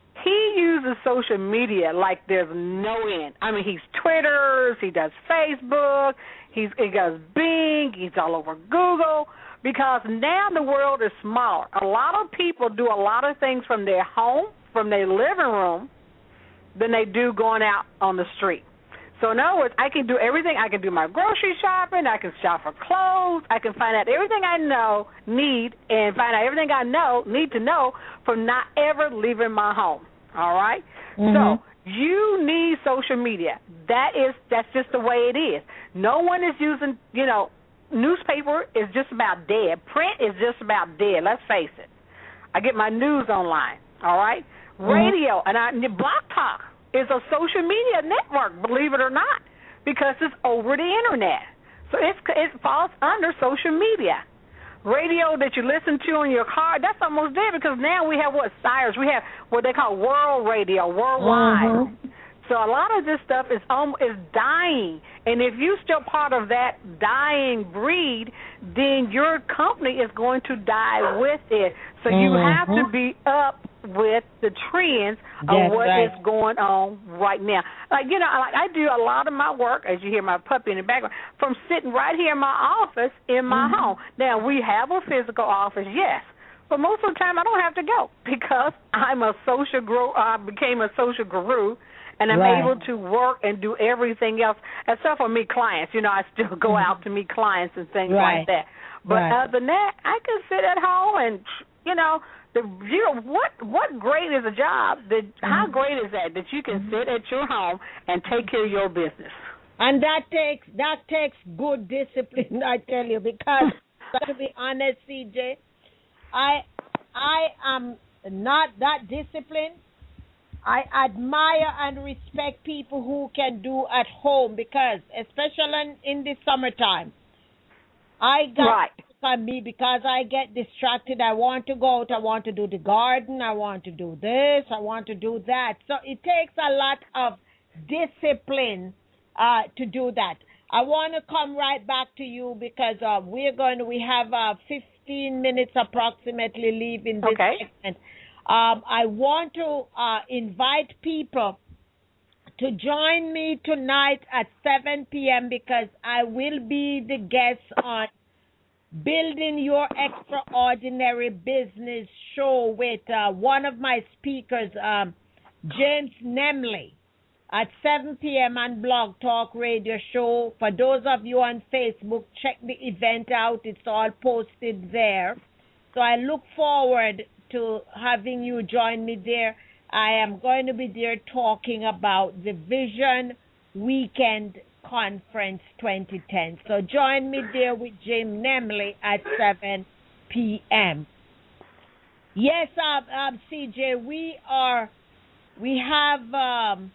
S3: He uses social media like there's no end. I mean, he's Twitters, he does Facebook, he's, he does Bing, he's all over Google, because now the world is smaller. A lot of people do a lot of things from their home, from their living room, than they do going out on the street. So in other words, I can do everything. I can do my grocery shopping, I can shop for clothes, I can find out everything I know, need, and find out everything I know, need to know, from not ever leaving my home. All right? Mm-hmm. So you need social media. That is, that's just the way it is. No one is using, you know, newspaper is just about dead. Print is just about dead. Let's face it. I get my news online. All right? Mm-hmm. Radio and I, Blog Talk is a social media network, believe it or not, because it's over the internet. So it's, it falls under social media. Radio that you listen to in your car, that's almost dead, because now we have what, Sires, we have what they call world radio, worldwide. Mm-hmm. So a lot of this stuff is um, is dying. And if you're still part of that dying breed, then your company is going to die with it. So mm-hmm. you have to be up with the trends of
S2: That's
S3: what
S2: right.
S3: is going on right now. Like, you know, like I do a lot of my work, as you hear my puppy in the background, from sitting right here in my office in my mm-hmm. home. Now, we have a physical office, yes, But most of the time, I don't have to go because I'm a social guru. I became a social guru, and I'm
S2: Right.
S3: able to work and do everything else, except for meet clients. You know, I still go out to meet clients and things
S2: Right.
S3: like that. But
S2: Right.
S3: other than that, I can sit at home and, you know, the you know what what great is a job that how great is that that you can sit at your home and take care of your business.
S2: And that takes that takes good discipline, I tell you, because to be honest, C J, I I am not that disciplined. I admire and respect people who can do at home because, especially in, in the summertime, I got
S3: Right.
S2: on me because I get distracted. I want to go out. I want to do the garden. I want to do this. I want to do that. So it takes a lot of discipline uh, to do that. I want to come right back to you because uh, we're going to, we have uh, fifteen minutes approximately leaving this
S3: Okay.
S2: segment. Um, I want to uh, invite people to join me tonight at seven p.m. because I will be the guest on Building Your Extraordinary Business show with uh, one of my speakers, um, James Nemley, at seven p.m. on Blog Talk Radio Show. For those of you on Facebook, check the event out. It's all posted there. So I look forward to having you join me there. I am going to be there talking about the Vision Weekend Conference twenty ten. So join me there with Jim Nemley at seven p.m. Yes, um, um, C J, we are, we have um,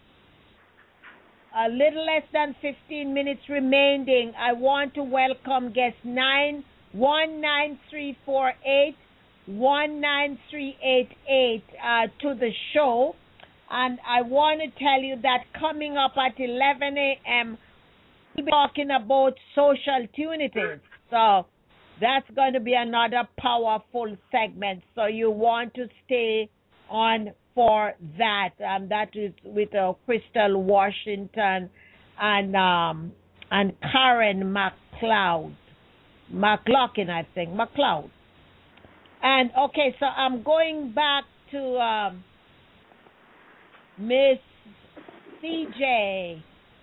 S2: a little less than fifteen minutes remaining. I want to welcome guest nine one nine three four eight one nine three eight eight uh, to the show. And I want to tell you that coming up at eleven a.m., we'll be talking about social tunities. So that's going to be another powerful segment. So you want to stay on for that. Um, that is with uh, Crystal Washington and um, and Karen McLeod. McLaughlin, I think. McLeod. And, okay, so I'm going back to um, Miss C J,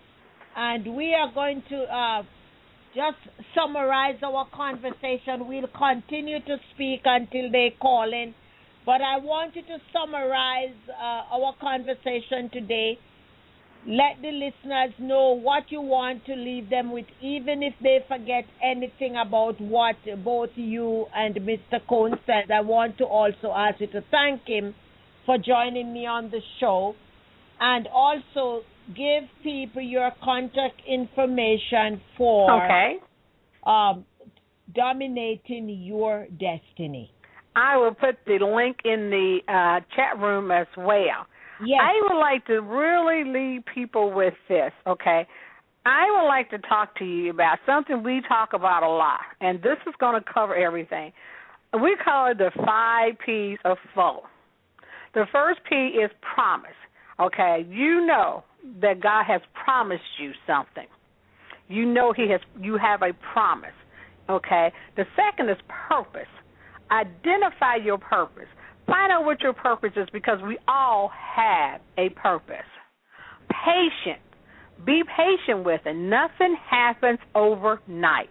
S2: and we are going to uh, just summarize our conversation. We'll continue to speak until they call in, but I wanted to summarize uh, our conversation today. Let the listeners know what you want to leave them with, even if they forget anything about what both you and Mister Cohn said. I want to also ask you to thank him for joining me on the show, and also give people your contact information for
S3: Okay.
S2: um, dominating your destiny.
S3: I will put the link in the uh, chat room as well.
S2: Yes.
S3: I would like to really leave people with this, okay? I would like to talk to you about something we talk about a lot, and this is going to cover everything. We call it the five P's of flow. The first P is promise, okay? You know that God has promised you something. You know He has. You have a promise, okay? The second is purpose. Identify your purpose. Find out what your purpose is, because we all have a purpose. Patient. Be patient with it. Nothing happens overnight.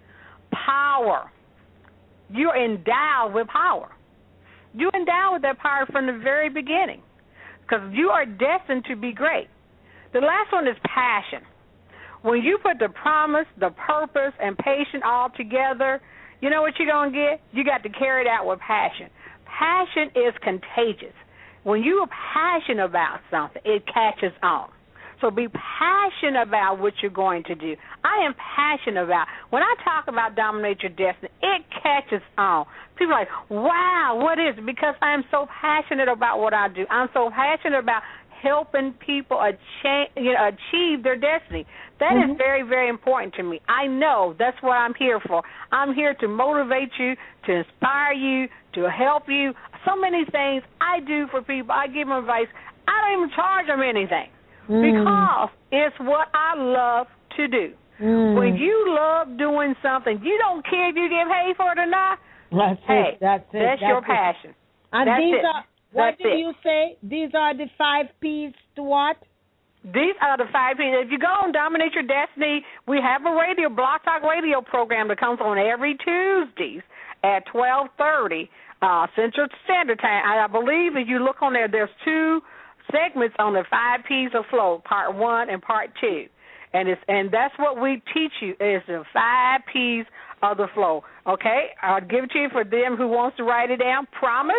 S3: Power. You're endowed with power. You're endowed with that power from the very beginning, because you are destined to be great. The last one is passion. When you put the promise, the purpose, and patience all together, you know what you're going to get? You got to carry it out with passion. Passion is contagious. When you are passionate about something, it catches on. So be passionate about what you're going to do. I am passionate about, when I talk about dominate your destiny, it catches on. People are like, wow, what is it? Because I am so passionate about what I do. I'm so passionate about helping people achieve, you know, achieve their destiny. That mm-hmm. is very, very important to me. I know that's what I'm here for. I'm here to motivate you, to inspire you, to help you. So many things I do for people. I give them advice. I don't even charge them anything mm. because it's what I love to do. Mm. When you love doing something, you don't care if you get paid for it or not.
S2: That's
S3: hey,
S2: it. That's it.
S3: That's,
S2: that's
S3: your
S2: it.
S3: passion.
S2: And
S3: that's
S2: these
S3: it.
S2: are, what
S3: that's
S2: did
S3: it.
S2: you say? These are the five P's to what?
S3: These are the five P's. If you go on Dominate Your Destiny, we have a radio, Blog Talk radio program that comes on every Tuesdays at twelve thirty uh, Central Standard Time. I believe if you look on there, there's two segments on the five P's of flow, part one and part two. And it's and that's what we teach you is the five P's of the flow. Okay? I'll give it to you for them who wants to write it down. Promise,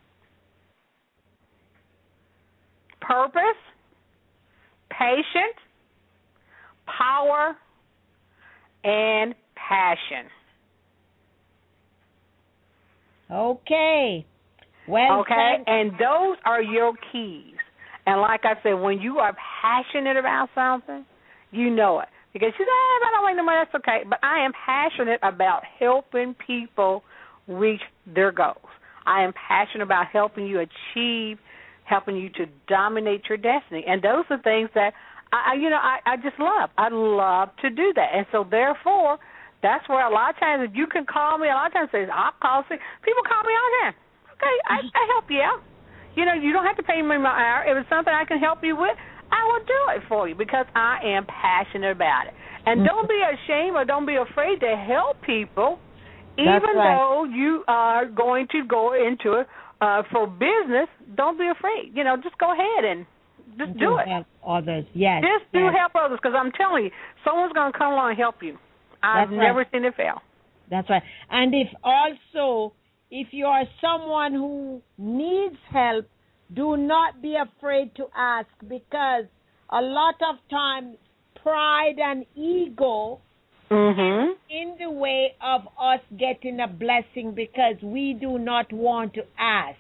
S3: purpose, patient, power, and passion.
S2: Okay. Well,
S3: okay,
S2: thanks.
S3: and those are your keys. And like I said, when you are passionate about something, you know it. Because you say, hey, I don't like no money, that's okay. But I am passionate about helping people reach their goals. I am passionate about helping you achieve, helping you to dominate your destiny. And those are things that, I, you know, I, I just love. I love to do that. And so, therefore, that's where a lot of times, if you can call me, a lot of times say, I'll call, see, people call me all the time. Okay, I, I help you out. You know, you don't have to pay me my hour. If it's something I can help you with, I will do it for you because I am passionate about it. And don't be ashamed or don't be afraid to help people, even
S2: right.
S3: though you are going to go into it uh, for business. Don't be afraid. You know, just go ahead and just
S2: to
S3: do it.
S2: Help others, yes.
S3: Just do
S2: yes.
S3: help others because I'm telling you, someone's going to come along and help you. I've
S2: That's
S3: never
S2: right.
S3: seen it fail.
S2: That's right. And if also, if you are someone who needs help, do not be afraid to ask because a lot of times pride and ego
S3: mm-hmm.
S2: in the way of us getting a blessing because we do not want to ask.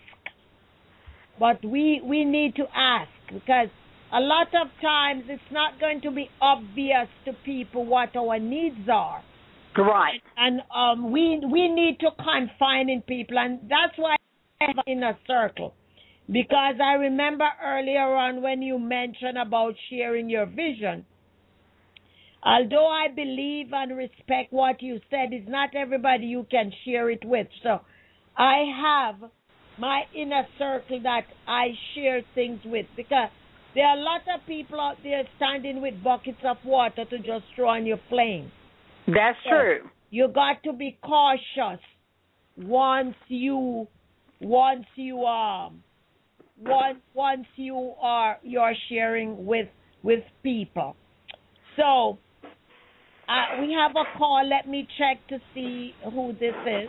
S2: But we, we need to ask because a lot of times it's not going to be obvious to people what our needs are.
S3: Right.
S2: And um, we we need to confine in people, and that's why I have in a circle. Because I remember earlier on when you mentioned about sharing your vision, although I believe and respect what you said, it's not everybody you can share it with. So I have my inner circle that I share things with because there are a lot of people out there standing with buckets of water to just throw on your flame.
S3: That's
S2: so
S3: true.
S2: You got to be cautious once you once you um once once you are you're sharing with with people. So uh, we have a call. Let me check to see who this is.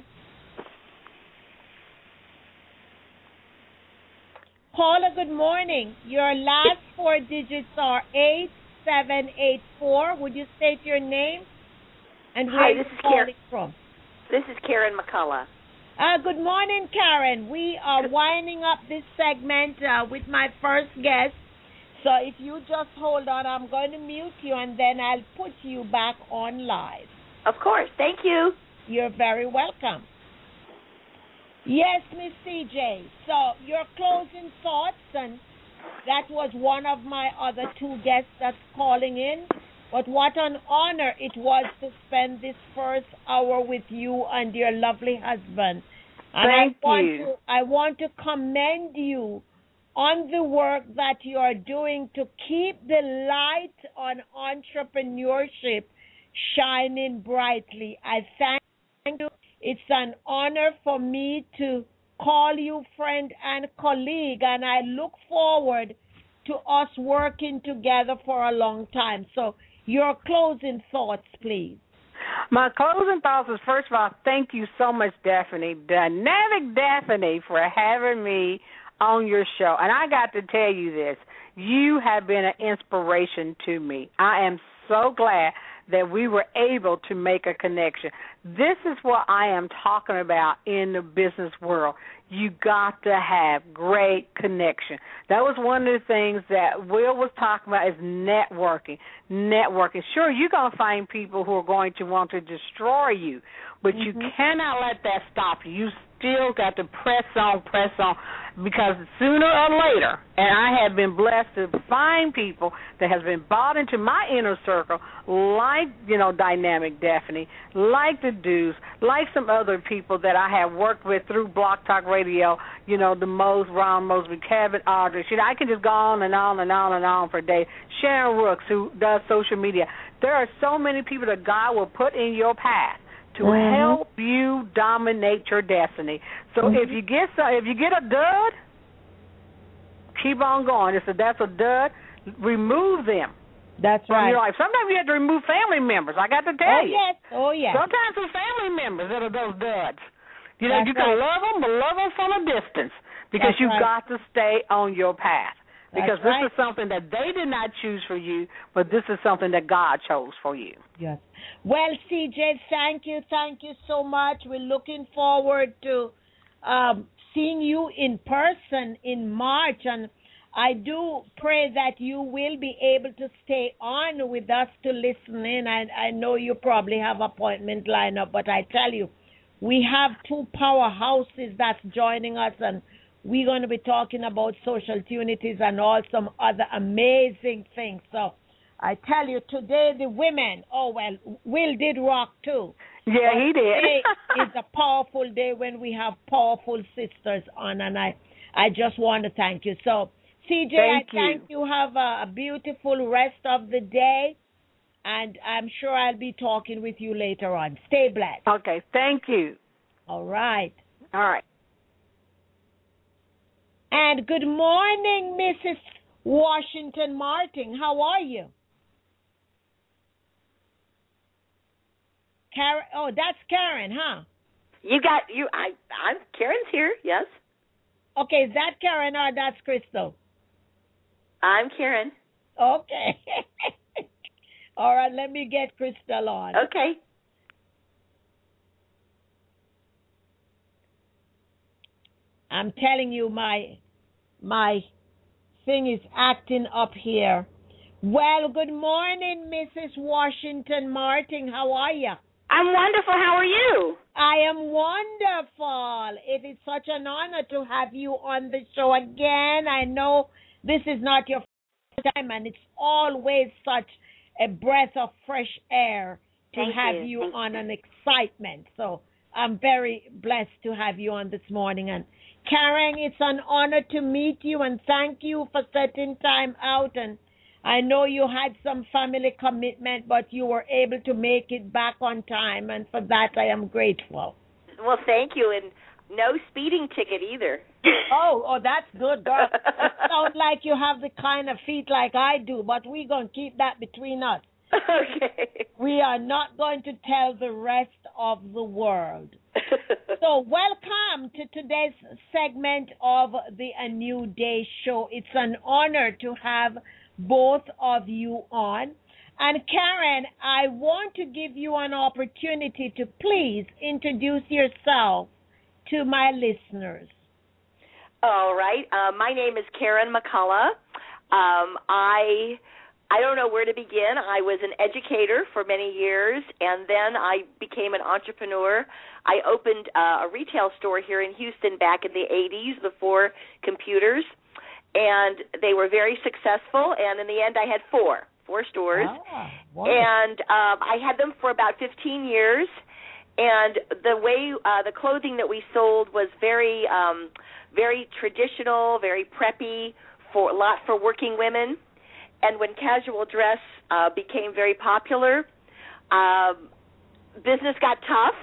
S2: Paula, good morning. Your last four digits are eight seven eight four. Would you state your name and where
S5: Hi,
S2: you're
S5: this is
S2: calling
S5: Karen.
S2: from?
S5: This is Karen McCullough.
S2: Uh, good morning, Karen. We are winding up this segment uh, with my first guest. So if you just hold on, I'm going to mute you and then I'll put you back on live.
S5: Of course. Thank you.
S2: You're very welcome. Yes, Miss C J. So your closing thoughts, and that was one of my other two guests that's calling in. But what an honor it was to spend this first hour with you and your lovely husband. And
S3: Thank
S2: I want
S3: you.
S2: to I want to commend you on the work that you are doing to keep the light on entrepreneurship shining brightly. I thank you. It's an honor for me to call you friend and colleague, and I look forward to us working together for a long time. So your closing thoughts, please.
S3: My closing thoughts is, first of all, thank you so much, Daphne, Dynamic Daphne, for having me on your show. And I got to tell you this. You have been an inspiration to me. I am so glad that we were able to make a connection. This is what I am talking about in the business world. You got to have great connection. That was one of the things that Will was talking about is networking. Networking. Sure, you're going to find people who are going to want to destroy you, but mm-hmm. you cannot let that stop you. You still got to press on, press on. because sooner or later, and I have been blessed to find people that has been brought into my inner circle, like, you know, Dynamic Daphne, like the Deuce, like some other people that I have worked with through Block Talk Radio, you know, the Mose, Ron Mosby, Kevin Aldridge. You know, I can just go on and on and on and on for days. Sharon Rooks, who does social media. There are so many people that God will put in your path to mm-hmm. help you dominate your destiny. So mm-hmm. if you get so, if you get a dud, keep on going. If that's a dud, remove them.
S2: That's right.
S3: Your life. Sometimes you have to remove family members. I got to tell
S2: oh,
S3: you.
S2: Yes. Oh yes.
S3: Sometimes it's family members that are those duds. You know,
S2: that's
S3: you can
S2: right.
S3: love them, but love them from a distance because
S2: that's
S3: you've
S2: right.
S3: got to stay on your path. Because
S2: That's
S3: this
S2: right.
S3: is something that they did not choose for you, but this is something that God chose for you.
S2: Yes. Well, C J, thank you. Thank you so much. We're looking forward to um, seeing you in person in March. And I do pray that you will be able to stay on with us to listen in. I, I know you probably have appointment lined up, but I tell you, we have two powerhouses that's joining us, and we're going to be talking about social tunities and all some other amazing things. So I tell you, today the women, oh, well, Will did rock too.
S3: Yeah,
S2: but
S3: he did.
S2: Today is a powerful day when we have powerful sisters on, and I, I just want to thank you. So, C J,
S3: thank
S2: I thank you. you. Have a, a beautiful rest of the day, and I'm sure I'll be talking with you later on. Stay blessed.
S3: Okay, thank you.
S2: All right.
S3: All right.
S2: And good morning, Missus Washington Martin. How are you? Karen, oh, that's Karen, huh?
S5: You got you. I. I'm Karen's here. Yes.
S2: Okay, is that Karen or that's Crystal?
S5: I'm Karen.
S2: Okay. All right. Let me get Crystal on.
S5: Okay.
S2: I'm telling you, my my thing is acting up here. Well, good morning, Missus Washington Martin. How are you?
S5: I'm wonderful. How are you?
S2: I am wonderful. It is such an honor to have you on the show again. I know this is not your first time, and it's always such a breath of fresh air to
S5: Thank
S2: have
S5: you,
S2: you
S5: Thank
S2: on
S5: you.
S2: an excitement. So I'm very blessed to have you on this morning. And Karen, it's an honor to meet you, and thank you for setting time out. And I know you had some family commitment, but you were able to make it back on time, and for that I am grateful.
S5: Well, thank you, and no speeding ticket either.
S2: Oh, oh, that's good, girl. It sounds like you have the kind of feet like I do, but we're going to keep that between us.
S5: Okay.
S2: We are not going to tell the rest of the world. So welcome to today's segment of the A New Day show. It's an honor to have both of you on. And Karen, I want to give you an opportunity to please introduce yourself to my listeners.
S5: All right. Uh, my name is Karen McCullough. Um, I I don't know where to begin. I was an educator for many years, and then I became an entrepreneur. I opened uh, a retail store here in Houston back in the eighties before computers, and they were very successful, and in the end I had four, four stores.
S2: Ah,
S5: and um, I had them for about fifteen years, and the way uh, the clothing that we sold was very, um, very traditional, very preppy, for a lot for working women. And when casual dress uh, became very popular, um, business got tough,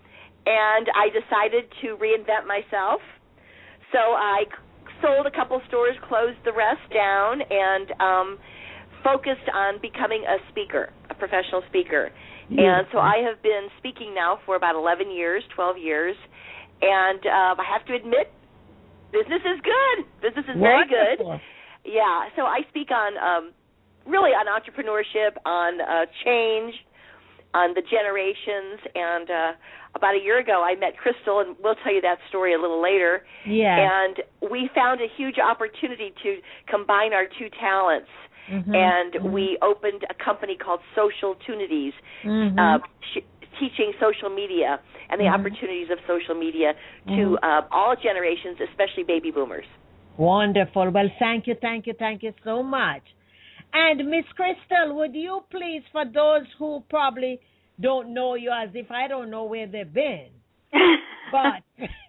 S5: and I decided to reinvent myself. So I sold a couple stores, closed the rest down, and um, focused on becoming a speaker, a professional speaker. Mm-hmm. And so I have been speaking now for about eleven years, twelve years, and um, I have to admit, business is good. Business is very
S2: Wonderful.
S5: good. Yeah, so I speak on um, really on entrepreneurship, on uh, change, on the generations, and uh, about a year ago I met Crystal, and we'll tell you that story a little later.
S2: Yeah.
S5: And we found a huge opportunity to combine our two talents, mm-hmm. and mm-hmm. we opened a company called Social Tunities,
S2: mm-hmm.
S5: uh, teaching social media and the mm-hmm. opportunities of social media to
S2: mm-hmm.
S5: uh, all generations, especially baby boomers.
S2: Wonderful. Well, thank you, thank you, thank you so much. And Miss Crystal, would you please, for those who probably don't know you, as if I don't know where they've been, but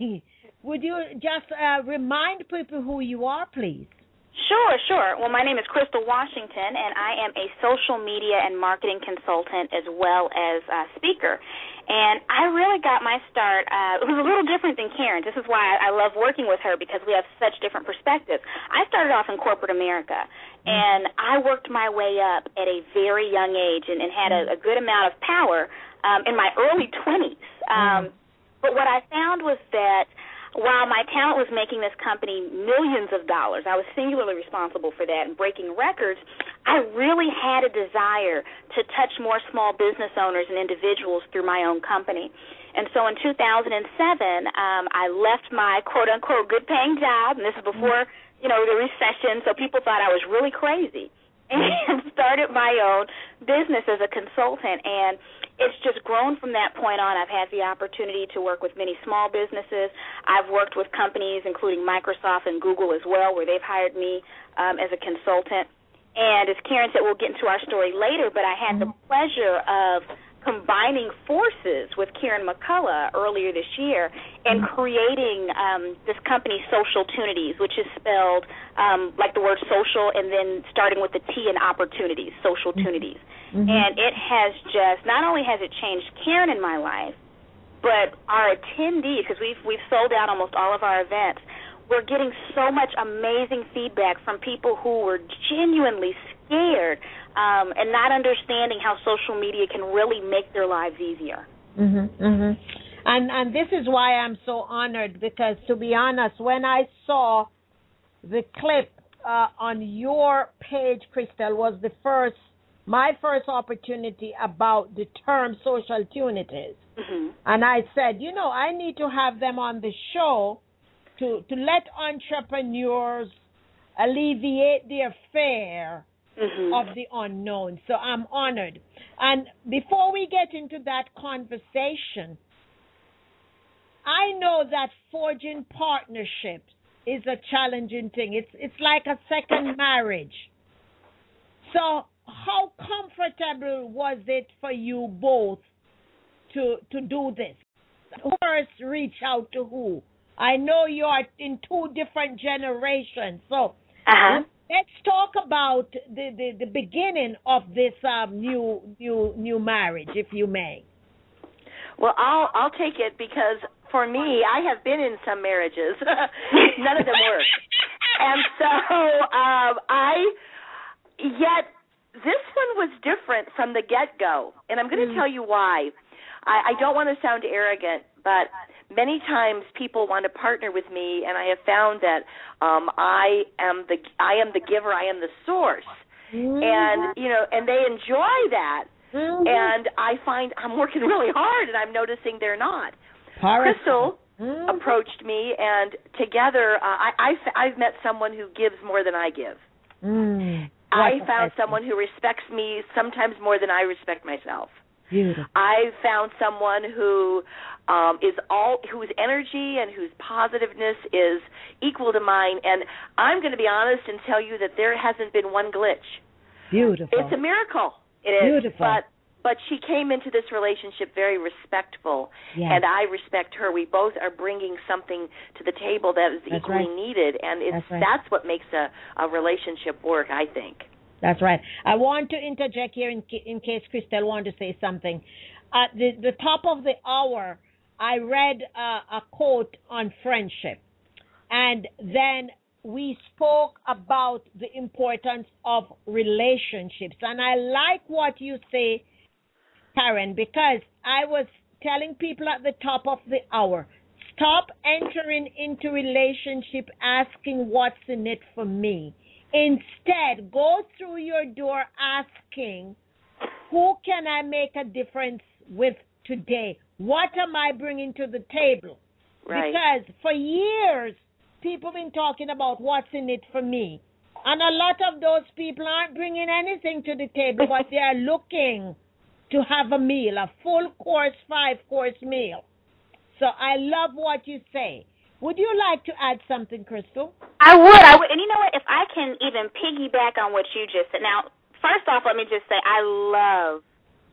S2: would you just uh, remind people who you are, please?
S6: Sure, sure. Well, my name is Crystal Washington, and I am a social media and marketing consultant as well as a speaker. And I really got my start. Uh, it was a little different than Karen's. This is why I, I love working with her, because we have such different perspectives. I started off in corporate America, and I worked my way up at a very young age and, and had a, a good amount of power um, in my early twenties. Um, but what I found was that while my talent was making this company millions of dollars, I was singularly responsible for that and breaking records, I really had a desire to touch more small business owners and individuals through my own company. And so in two thousand seven, um, I left my quote-unquote good-paying job, and this is before, you know, the recession, so people thought I was really crazy, and started my own business as a consultant. And it's just grown from that point on. I've had the opportunity to work with many small businesses. I've worked with companies, including Microsoft and Google as well, where they've hired me um, as a consultant. And as Karen said, we'll get into our story later, but I had the pleasure of combining forces with Karen McCullough earlier this year and creating um, this company, Social Tunities, which is spelled um, like the word social and then starting with the T in opportunities, Social Tunities. Mm-hmm. And it has just, not only has it changed Karen in my life, but our attendees, because we've, we've sold out almost all of our events, we're getting so much amazing feedback from people who were genuinely scared um, and not understanding how social media can really make their lives easier.
S2: Mm-hmm, mm-hmm. And and this is why I'm so honored, because to be honest, when I saw the clip uh, on your page, Crystal, was the first, my first opportunity about the term social tunities.
S6: Mm-hmm.
S2: And I said, you know, I need to have them on the show to to let entrepreneurs alleviate their fear
S6: mm-hmm.
S2: of the unknown. So I'm honored. And before we get into that conversation, I know that forging partnerships is a challenging thing. It's it's like a second marriage. So how comfortable was it for you both to to do this? Who first reach out to who? I know you are in two different generations, so
S6: uh-huh.
S2: let's talk about the, the, the beginning of this um, new new new marriage, if you may.
S5: Well, I'll I'll take it, because for me, I have been in some marriages. None of them work, and so um, I yet this one was different from the get-go, and I'm going to mm. tell you why. I, I don't want to sound arrogant, but many times people want to partner with me, and I have found that um, I am the I am the giver, I am the source, mm-hmm. and you know, and they enjoy that, mm-hmm. and I find I'm working really hard, and I'm noticing they're not.
S2: Powerful.
S5: Crystal
S2: mm-hmm.
S5: approached me, and together uh, I, I I've met someone who gives more than I give.
S2: Mm.
S5: I found someone who respects me sometimes more than I respect myself.
S2: Beautiful.
S5: I found someone who um, is all whose energy and whose positiveness is equal to mine, and I'm going to be honest and tell you that there hasn't been one glitch.
S2: Beautiful.
S5: It's a miracle. It is.
S2: Beautiful.
S5: But but she came into this relationship very respectful,
S2: yes.
S5: and I respect her. We both are bringing something to the table that is
S2: that's
S5: equally
S2: right.
S5: needed, and it's
S2: that's, right.
S5: that's what makes a, a relationship work, I think.
S2: That's right. I want to interject here in, in case Crystal wanted to say something. At the, the top of the hour, I read uh, a quote on friendship, and then we spoke about the importance of relationships. And I like what you say, Karen, because I was telling people at the top of the hour, stop entering into relationship asking what's in it for me. Instead, go through your door asking, who can I make a difference with today? What am I bringing to the table?
S5: Right.
S2: Because for years, people have been talking about what's in it for me. And a lot of those people aren't bringing anything to the table, but they are looking to have a meal, a full course, five course meal. So I love what you say. Would you like to add something, Crystal?
S6: I would. I would. And you know what? If I can even piggyback on what you just said. Now, first off, let me just say I love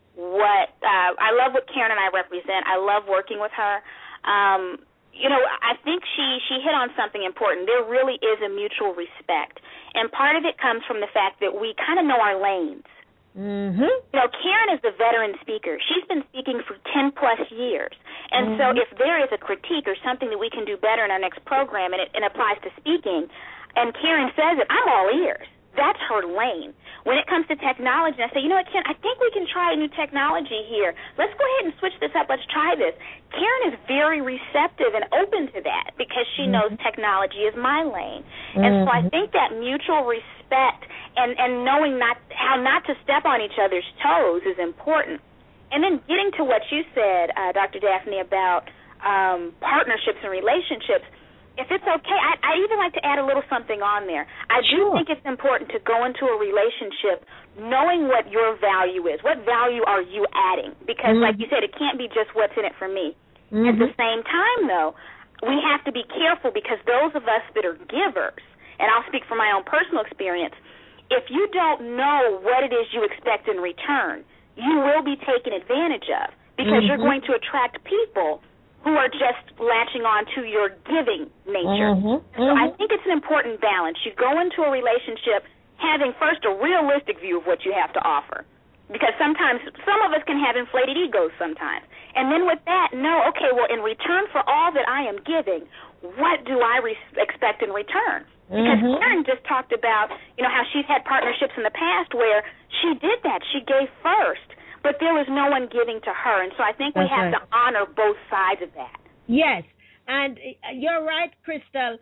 S6: what uh, I love what Karen and I represent. I love working with her. Um, you know, I think she she hit on something important. There really is a mutual respect, and part of it comes from the fact that we kind of know our lanes.
S2: Mm-hmm.
S6: You know, Karen is the veteran speaker. She's been speaking for ten plus years. And mm-hmm. so if there is a critique or something that we can do better in our next program, and it, and applies to speaking, and Karen says it, I'm all ears. That's her lane. When it comes to technology, I say, you know what, Karen, I think we can try a new technology here. Let's go ahead and switch this up. Let's try this. Karen is very receptive and open to that because she mm-hmm. knows technology is my lane. Mm-hmm. And so I think that mutual respect and, and knowing not how not to step on each other's toes is important. And then getting to what you said, uh, Doctor Daphne, about um, partnerships and relationships, if it's okay, I, I even like to add a little something on there. I
S2: sure.
S6: do think it's important to go into a relationship knowing what your value is. What value are you adding? Because, mm-hmm. like you said, it can't be just what's in it for me. Mm-hmm. At the same time, though, we have to be careful because those of us that are givers, and I'll speak from my own personal experience, if you don't know what it is you expect in return, you will be taken advantage of because mm-hmm. you're going to attract people who are just latching on to your giving nature.
S2: Mm-hmm.
S6: So mm-hmm. I think it's an important balance. You go into a relationship having first a realistic view of what you have to offer, because sometimes some of us can have inflated egos sometimes. And then with that, know, okay, well, in return for all that I am giving, what do I re- expect in return? Because mm-hmm. Karen just talked about, you know, how she's had partnerships in the past where she did that. She gave first. But there was no one giving to her, and so I think we
S2: That's
S6: have
S2: right.
S6: to honor both sides of that.
S2: Yes, and you're right, Crystal.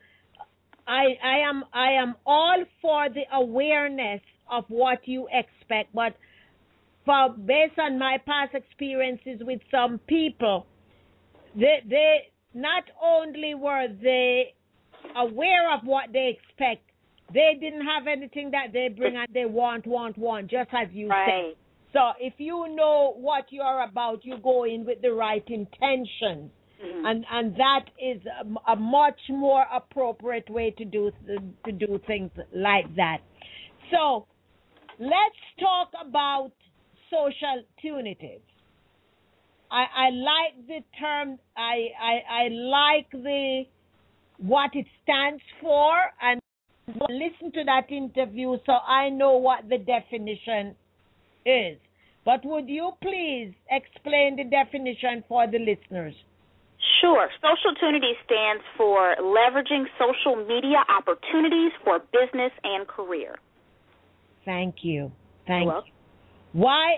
S2: I I am I am all for the awareness of what you expect, but for based on my past experiences with some people, they they not only were they aware of what they expect, they didn't have anything that they bring and they want, want, want, just as you
S6: right.
S2: said. So if you know what you are about, you go in with the right intentions, mm-hmm. and and that is a, a much more appropriate way to do to do things like that. So let's talk about social tunitives. I, I like the term. I, I I like the what it stands for, and listen to that interview so I know what the definition is. But would you please explain the definition for the listeners?
S6: Sure. Social Tunity stands for leveraging social media opportunities for business and career.
S2: Thank you. Thank
S6: You're
S2: you. Why,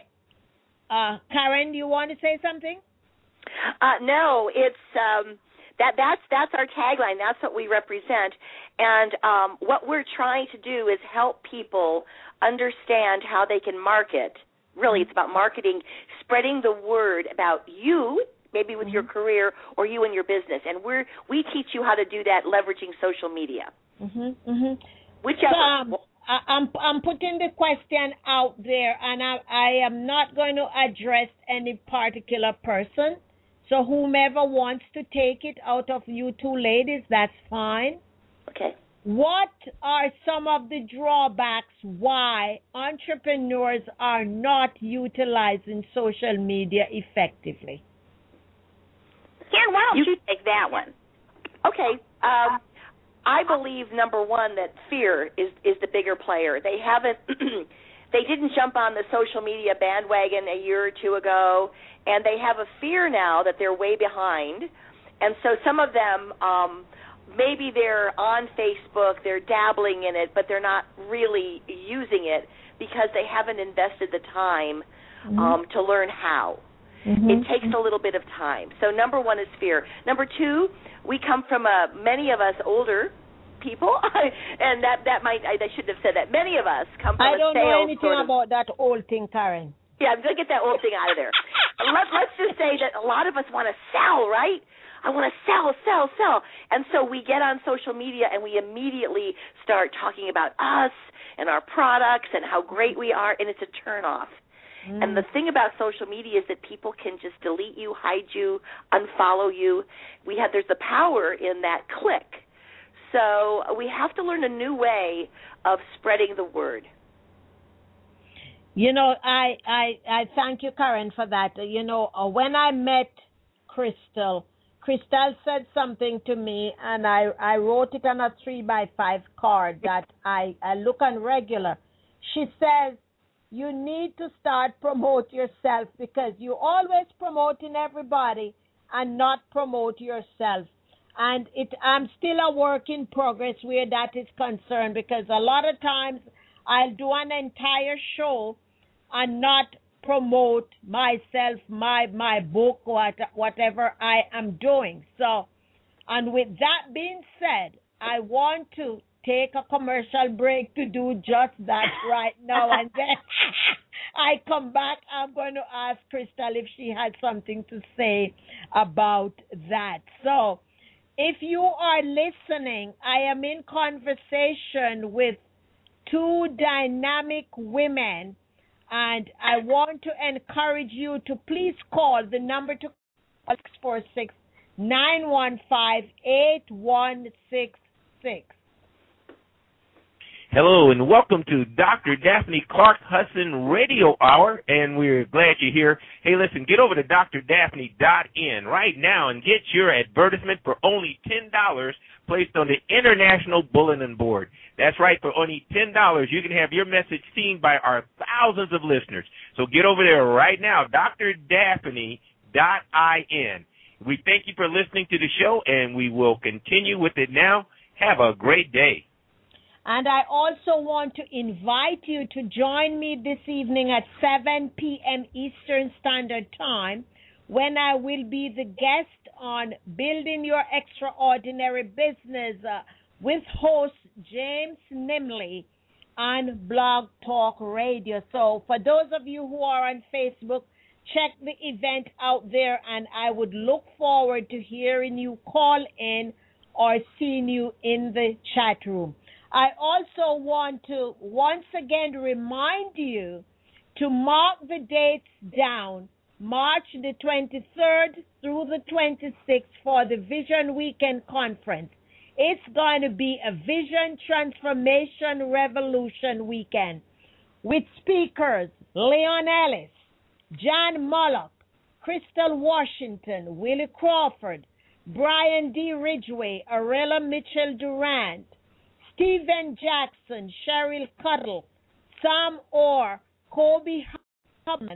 S2: uh, Karen, do you want to say something?
S5: Uh, no, it's um, that that's that's our tagline. That's what we represent, and um, what we're trying to do is help people understand how they can market. Really, it's about marketing, spreading the word about you, maybe with mm-hmm. your career or you and your business. And we're we teach you how to do that leveraging social media.
S2: Mm-hmm, mm-hmm.
S5: Whichever.
S2: So, um, I, I'm I'm putting the question out there, and I, I am not going to address any particular person. So whomever wants to take it out of you two ladies, that's fine.
S5: Okay.
S2: What are some of the drawbacks why entrepreneurs are not utilizing social media effectively?
S6: Karen, why don't you, you take that one?
S5: Okay. Um, I believe, number one, that fear is, is the bigger player. They haven't, they didn't jump on the social media bandwagon a year or two ago, and they have a fear now that they're way behind. And so some of them, um, maybe they're on Facebook, they're dabbling in it, but they're not really using it because they haven't invested the time mm-hmm. um, to learn how. Mm-hmm. It takes a little bit of time. So number one is fear. Number two, we come from a, many of us older people, and that, that might, I, I shouldn't have said that. Many of us come from
S2: I
S5: a
S2: don't
S5: sales
S2: know anything
S5: sort of,
S2: about that old thing, Karen.
S5: Yeah, I'm going to get that old thing out of there. Let, let's just say that a lot of us want to sell, right? I want to sell, sell, sell. And so we get on social media and we immediately start talking about us and our products and how great we are, and it's a turnoff.
S2: Mm.
S5: And the thing about social media is that people can just delete you, hide you, unfollow you. We have there's the power in that click. So we have to learn a new way of spreading the word.
S2: You know, I, I, I thank you, Karen, for that. You know, uh, when I met Crystal, Crystal said something to me, and I, I wrote it on a three by five card that I, I look on regular. She says, you need to start promote yourself because you're always promoting everybody and not promote yourself. And it, I'm still a work in progress where that is concerned because a lot of times I'll do an entire show and not promote myself, my my book, what, whatever I am doing. So, and with that being said, I want to take a commercial break to do just that right now. And then I come back, I'm going to ask Crystal if she has something to say about that. So, if you are listening, I am in conversation with two dynamic women, and I want to encourage you to please call the number to six four six, nine one five, eight one six six.
S7: Hello and welcome to Doctor Daphne Clark Hudson Radio Hour, and we're glad you're here. Hey, listen, get over to D R daphne dot in right now and get your advertisement for only ten dollars placed on the International Bulletin Board. That's right, for only ten dollars you can have your message seen by our thousands of listeners. So get over there right now, D R daphne dot in. We thank you for listening to the show, and we will continue with it now. Have a great day.
S2: And I also want to invite you to join me this evening at seven p.m. Eastern Standard Time when I will be the guest on Building Your Extraordinary Business uh, with host James Nimley on Blog Talk Radio. So for those of you who are on Facebook, check the event out there, and I would look forward to hearing you call in or seeing you in the chat room. I also want to once again remind you to mark the dates down, March the twenty-third through the twenty-sixth for the Vision Weekend Conference. It's going to be a Vision Transformation Revolution Weekend with speakers Leon Ellis, John Mullock, Crystal Washington, Willie Crawford, Brian D. Ridgway, Arella Mitchell-Durant, Stephen Jackson, Cheryl Cuttle, Sam Orr, Kobe Hubman,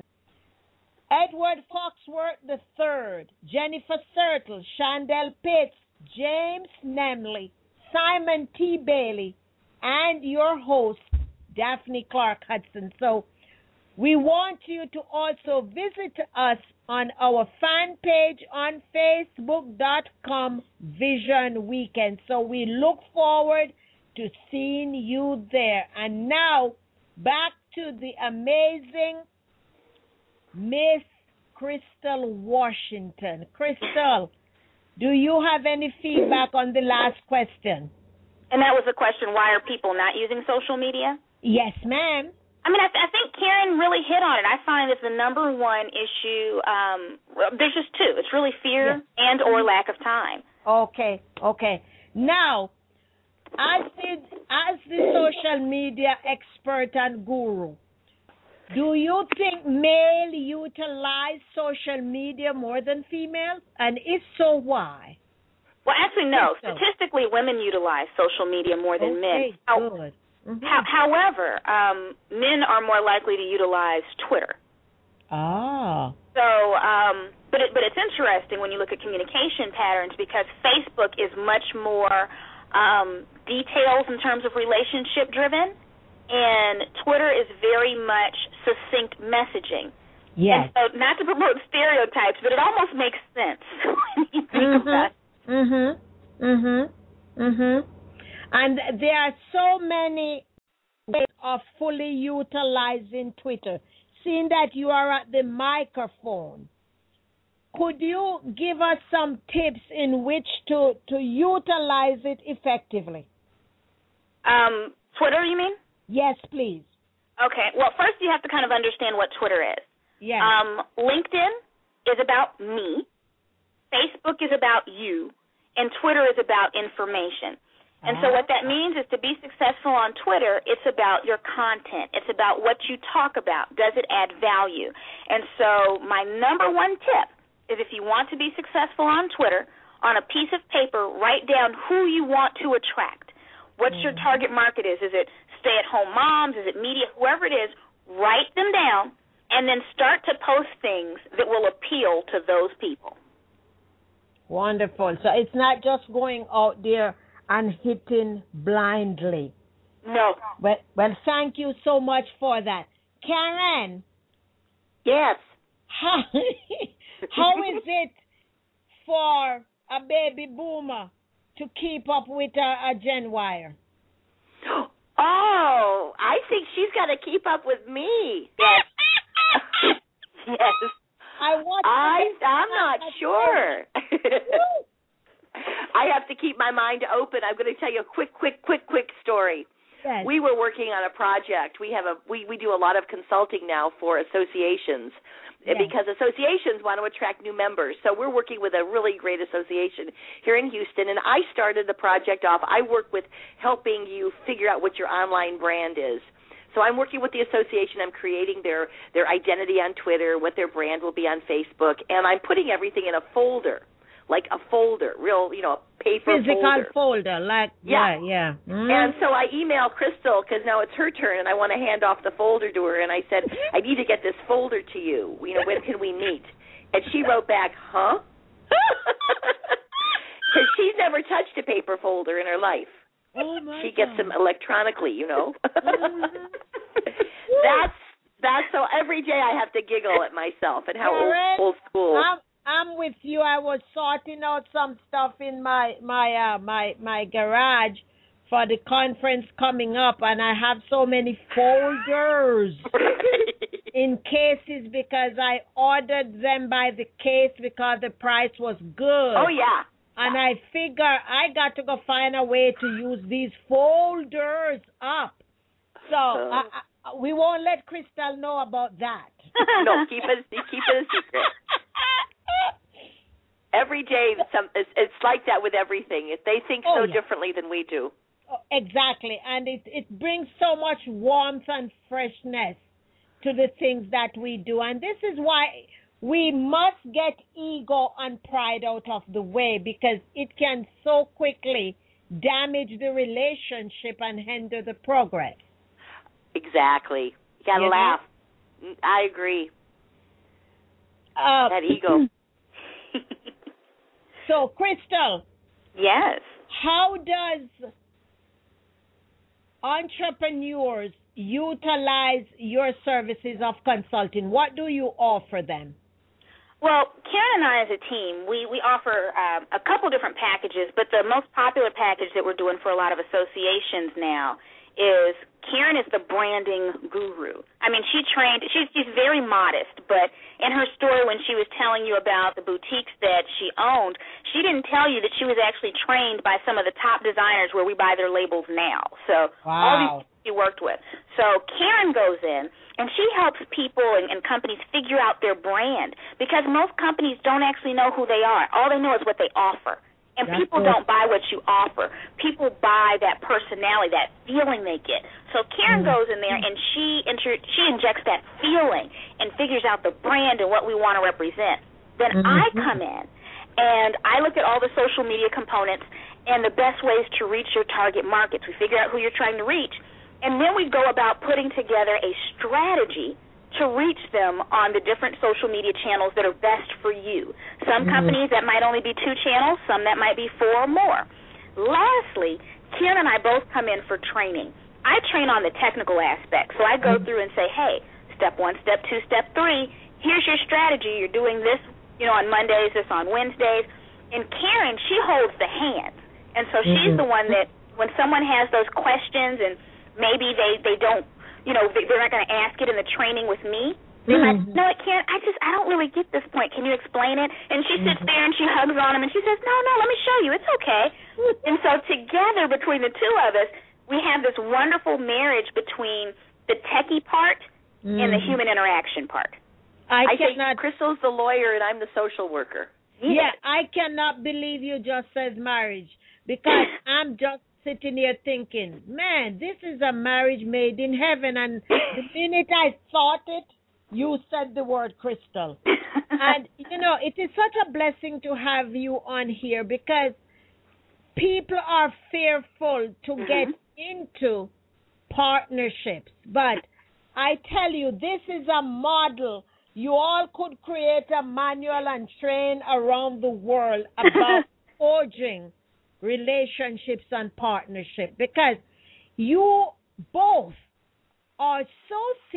S2: Edward Foxworth the third, Jennifer Sertle, Chandel Pitts, James Nemley, Simon T. Bailey, and your host, Daphne Clark Hudson. So we want you to also visit us on our fan page on Facebook dot com Vision Weekend. So we look forward to seeing you there. And now, back to the amazing Miss Crystal Washington. Crystal, do you have any feedback on the last question?
S6: And that was the question, why are people not using social media?
S2: Yes, ma'am.
S6: I mean, I, th- I think Karen really hit on it. I find it's the number one issue. Um, well, there's just two. It's really fear yes. and or lack of time.
S2: Okay, okay. Now, As the, as the social media expert and guru, do you think male utilize social media more than females? And if so, why?
S6: Well, actually, no. So. Statistically, women utilize social media more than
S2: okay,
S6: men. How,
S2: good. Mm-hmm.
S6: How, however, um, men are more likely to utilize Twitter.
S2: Ah.
S6: So, um, but it, but it's interesting when you look at communication patterns because Facebook is much more Um, details in terms of relationship driven, and Twitter is very much succinct messaging.
S2: Yes.
S6: And so, not to promote stereotypes, but it almost makes sense when you think
S2: mm-hmm.
S6: about it.
S2: Mhm. Mhm. Mhm. And there are so many ways of fully utilizing Twitter. Seeing that you are at the microphone, could you give us some tips in which to, to utilize it effectively?
S6: Um, Twitter, you mean?
S2: Yes, please.
S6: Okay. Well, first you have to kind of understand what Twitter is.
S2: Yeah.
S6: Um, LinkedIn is about me. Facebook is about you. And Twitter is about information. And so what that means is to be successful on Twitter, it's about your content. It's about what you talk about. Does it add value? And so my number one tip is if you want to be successful on Twitter, on a piece of paper, write down who you want to attract. What mm-hmm. your target market is. Is it stay-at-home moms? Is it media? Whoever it is, write them down and then start to post things that will appeal to those people.
S2: Wonderful. So it's not just going out there and hitting blindly.
S6: No.
S2: Well, well, thank you so much for that. Karen.
S5: Yes.
S2: How, how is it for a baby boomer to keep up with a, a Gen Wire?
S5: Oh, I think she's got to keep up with me. Yes. Yes.
S2: I want.
S5: I I'm not sure. I have to keep my mind open. I'm going to tell you a quick, quick, quick, quick story.
S2: Yes.
S5: We were working on a project. We have a we, we do a lot of consulting now for associations yes. because associations want to attract new members. So we're working with a really great association here in Houston, and I started the project off. I work with helping you figure out what your online brand is. So I'm working with the association. I'm creating their, their identity on Twitter, what their brand will be on Facebook, and I'm putting everything in a folder, like a folder, real, you know, a paper
S2: Physical
S5: folder.
S2: folder, like, yeah, yeah. yeah. Mm.
S5: And so I emailed Crystal because now it's her turn, and I want to hand off the folder to her, and I said, I need to get this folder to you. You know, when can we meet? And she wrote back, huh? Because she's never touched a paper folder in her life.
S2: Oh my
S5: she gets
S2: God.
S5: them electronically, you know.
S2: Mm-hmm.
S5: that's that's so every day I have to giggle at myself and how old, old school.
S2: I'm, I'm with you. I was sorting out some stuff in my my uh, my my garage for the conference coming up, and I have so many folders in cases because I ordered them by the case because the price was good.
S5: Oh yeah.
S2: And I figure I got to go find a way to use these folders up. So uh, I, I, we won't let Crystal know about that.
S5: No, keep it keep it a secret. Every day, some, it's, it's like that with everything. If they think
S2: oh,
S5: so
S2: yeah.
S5: differently than we do.
S2: Oh, exactly, and it it brings so much warmth and freshness to the things that we do, and this is why we must get ego and pride out of the way, because it can so quickly damage the relationship and hinder the progress.
S5: Exactly. You got to
S2: you
S5: laugh. Know? I agree.
S2: Uh,
S5: that ego.
S2: So, Crystal.
S6: Yes.
S2: How does entrepreneurs utilize your services of consulting? What do you offer them?
S6: Well, Karen and I as a team, we, we offer um, a couple different packages, but the most popular package that we're doing for a lot of associations now is Karen is the branding guru. I mean, she trained, she's, she's very modest, but in her story when she was telling you about the boutiques that she owned, she didn't tell you that she was actually trained by some of the top designers where we buy their labels now. So
S2: wow.
S6: all these she worked with. So Karen goes in, and she helps people and, and companies figure out their brand, because most companies don't actually know who they are. All they know is what they offer. And
S2: That's
S6: people
S2: good.
S6: don't buy what you offer. People buy that personality, that feeling they get. So Karen mm. goes in there, and she inter- she injects that feeling and figures out the brand and what we want to represent. Then mm-hmm. I come in, and I look at all the social media components and the best ways to reach your target markets. We figure out who you're trying to reach. And then we go about putting together a strategy to reach them on the different social media channels that are best for you. Some mm-hmm. companies that might only be two channels, some that might be four or more. Lastly, Karen and I both come in for training. I train on the technical aspect, so I go through and say, hey, step one, step two, step three, here's your strategy. You're doing this, you know, on Mondays, this on Wednesdays. And Karen, she holds the hands. And so mm-hmm. she's the one that when someone has those questions and maybe they, they don't, you know, they're not going to ask it in the training with me. They
S2: mm-hmm.
S6: might, no, I can't, I just, I don't really get this point. Can you explain it? And she sits mm-hmm. there and she hugs on him and she says, no, no, let me show you. It's okay. And so together between the two of us, we have this wonderful marriage between the the techie part
S2: Mm.
S6: and the human interaction part.
S2: I,
S5: I
S2: cannot.
S5: think Crystal's the lawyer and I'm the social worker.
S2: Yeah, I cannot believe you just said marriage because I'm just sitting here thinking, man, this is a marriage made in heaven. And the minute I thought it, you said the word Crystal. And, you know, it is such a blessing to have you on here because people are fearful to
S6: Mhm.
S2: get into partnerships. But I tell you, this is a model. You all could create a manual and train around the world about forging relationships and partnership because you both are so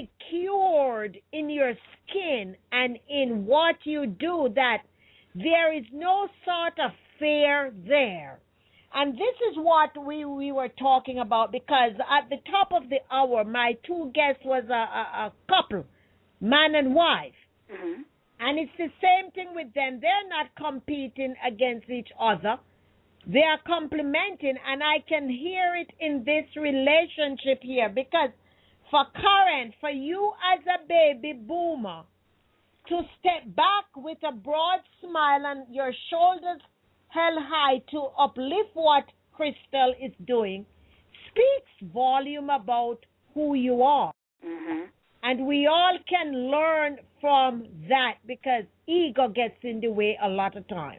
S2: secured in your skin and in what you do that there is no sort of fear there. And this is what we, we were talking about because at the top of the hour, my two guests was a, a, a couple, man and wife.
S6: Mm-hmm.
S2: And it's the same thing with them. They're not competing against each other. They are complementing, and I can hear it in this relationship here because for Karen, for you as a baby boomer, to step back with a broad smile and your shoulders held high to uplift what Crystal is doing speaks volume about who you are.
S6: Mm-hmm.
S2: And we all can learn from that because ego gets in the way a lot of times.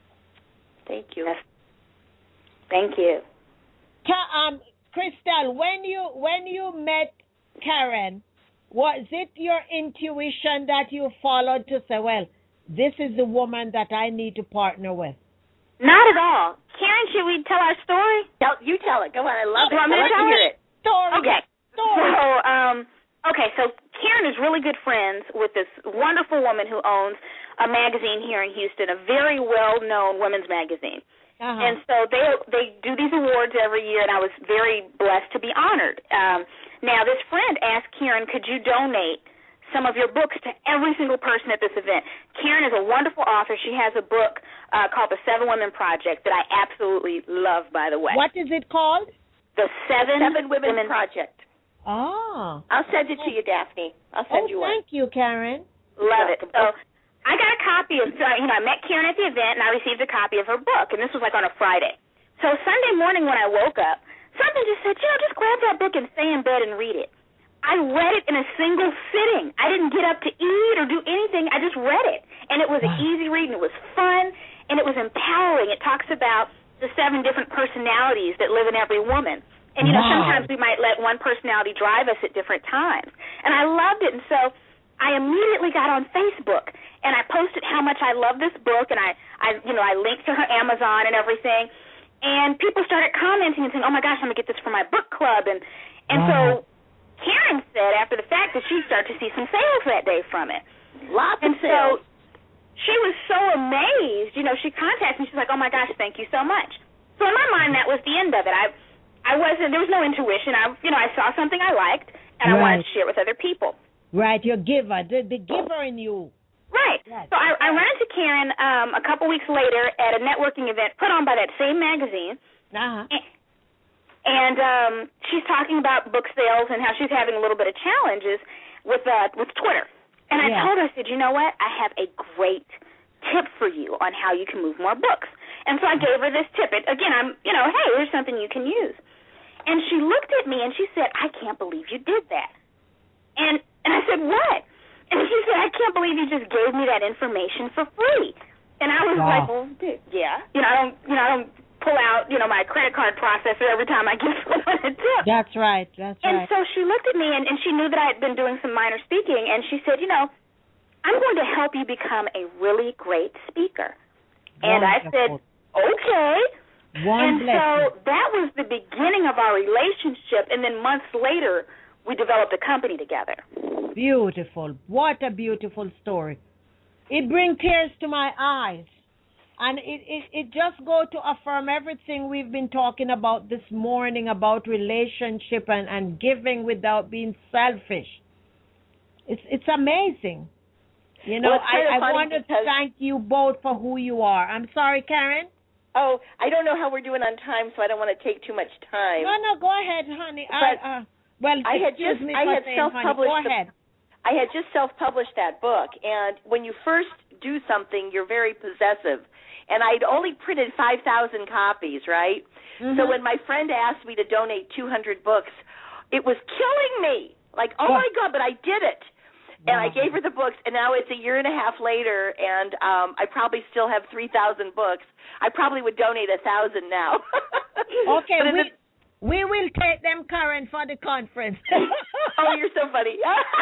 S5: Thank you.
S6: Yes. Thank you.
S2: Um, Crystal, when you when you met Karen, was it your intuition that you followed to say, well, this is the woman that I need to partner with?
S6: Not at all. Karen, should we tell our story?
S5: Tell, you tell it. Go on. I love
S6: Oh,
S5: it.
S6: want me
S5: I
S6: to
S5: like to
S6: tell
S5: hear
S6: it?
S5: it.
S2: Story.
S6: Okay.
S2: Story.
S6: So, um, okay, so Karen is really good friends with this wonderful woman who owns a magazine here in Houston, a very well-known women's magazine.
S2: Uh-huh.
S6: And so they they do these awards every year, and I was very blessed to be honored. Um, now, this friend asked Karen, could you donate some of your books to every single person at this event? Karen is a wonderful author. She has a book uh, called The Seven Women Project that I absolutely love, by the way.
S2: What is it called?
S6: The Seven,
S5: Seven Women,
S6: Women
S5: Project.
S2: Ah.
S5: I'll send it to you, Daphne. I'll send
S2: Oh,
S5: you one.
S2: thank you, Karen.
S6: Love it. So I got a copy of, you know, I met Karen at the event, and I received a copy of her book, and this was like on a Friday. So Sunday morning when I woke up, something just said, you know, just grab that book and stay in bed and read it. I read it in a single sitting. I didn't get up to eat or do anything. I just read it, and it was an easy read, and it was fun, and it was empowering. It talks about the seven different personalities that live in every woman. And, you know,
S2: Wow.
S6: sometimes we might let one personality drive us at different times. And I loved it, and so I immediately got on Facebook, and I posted how much I love this book, and I, I, you know, I linked to her Amazon and everything, and people started commenting and saying, oh, my gosh, I'm going to get this for my book club. And, and
S2: Wow.
S6: so Karen said after the fact that she started to see some sales that day from it.
S5: Lots
S6: And
S5: of sales.
S6: so she was so amazed. You know, she contacted me. She's like, oh, my gosh, thank you so much. So in my mind, that was the end of it. I I wasn't, there was no intuition. I, you know, I saw something I liked, and I wanted
S2: Right.
S6: to share it with other people.
S2: Right, your giver, the, the giver in you.
S6: Right.
S2: Yes.
S6: So I, I ran into Karen um, a couple weeks later at a networking event put on by that same magazine.
S2: Uh-huh.
S6: And um, she's talking about book sales and how she's having a little bit of challenges with uh, with Twitter. And I
S2: Yeah.
S6: told her, I said, you know what? I have a great tip for you on how you can move more books. And so I gave her this tip. It, again, I'm, you know, hey, here's something you can use. And she looked at me and she said, I can't believe you did that. And and I said, what? And she said, I can't believe you just gave me that information for free. And I was
S2: Wow.
S6: like, well, dude, yeah. You know, I don't, you know, I don't pull out, you know, my credit card processor every time I give someone a tip.
S2: That's right, that's
S6: And
S2: right.
S6: so she looked at me, and, and she knew that I had been doing some minor speaking, and she said, you know, I'm going to help you become a really great speaker. And I said, okay.
S2: One
S6: and
S2: blessing.
S6: so that was the beginning of our relationship, and then months later, we developed a company together.
S2: Beautiful. What a beautiful story. It brings tears to my eyes. And it, it, it just go to affirm everything we've been talking about this morning about relationship and, and giving without being selfish. It's it's amazing. You know,
S5: Well, it's kind
S2: I,
S5: of
S2: I
S5: funny
S2: want to
S5: because-
S2: thank you both for who you are. I'm sorry, Karen.
S5: Oh, I don't know how we're doing on time, so I don't want to take too much time.
S2: No, no, go ahead, honey.
S5: But
S2: I, uh, Well,
S5: I had
S2: excuse
S5: just
S2: me
S5: I
S2: for
S5: had
S2: saying,
S5: self-published.
S2: honey. Go
S5: the-
S2: ahead.
S5: I had just self-published that book, and when you first do something, you're very possessive. And I'd only printed five thousand copies, right?
S2: Mm-hmm.
S5: So when my friend asked me to donate two hundred books, it was killing me. Like, oh, my God, but I did it. And I gave her the books, and now it's a year and a half later, and um, I probably still have three thousand books. I probably would donate one thousand now.
S2: Okay,
S5: But in
S2: we,
S5: the-
S2: we will take them, Karen, for the conference.
S5: Oh, you're so funny.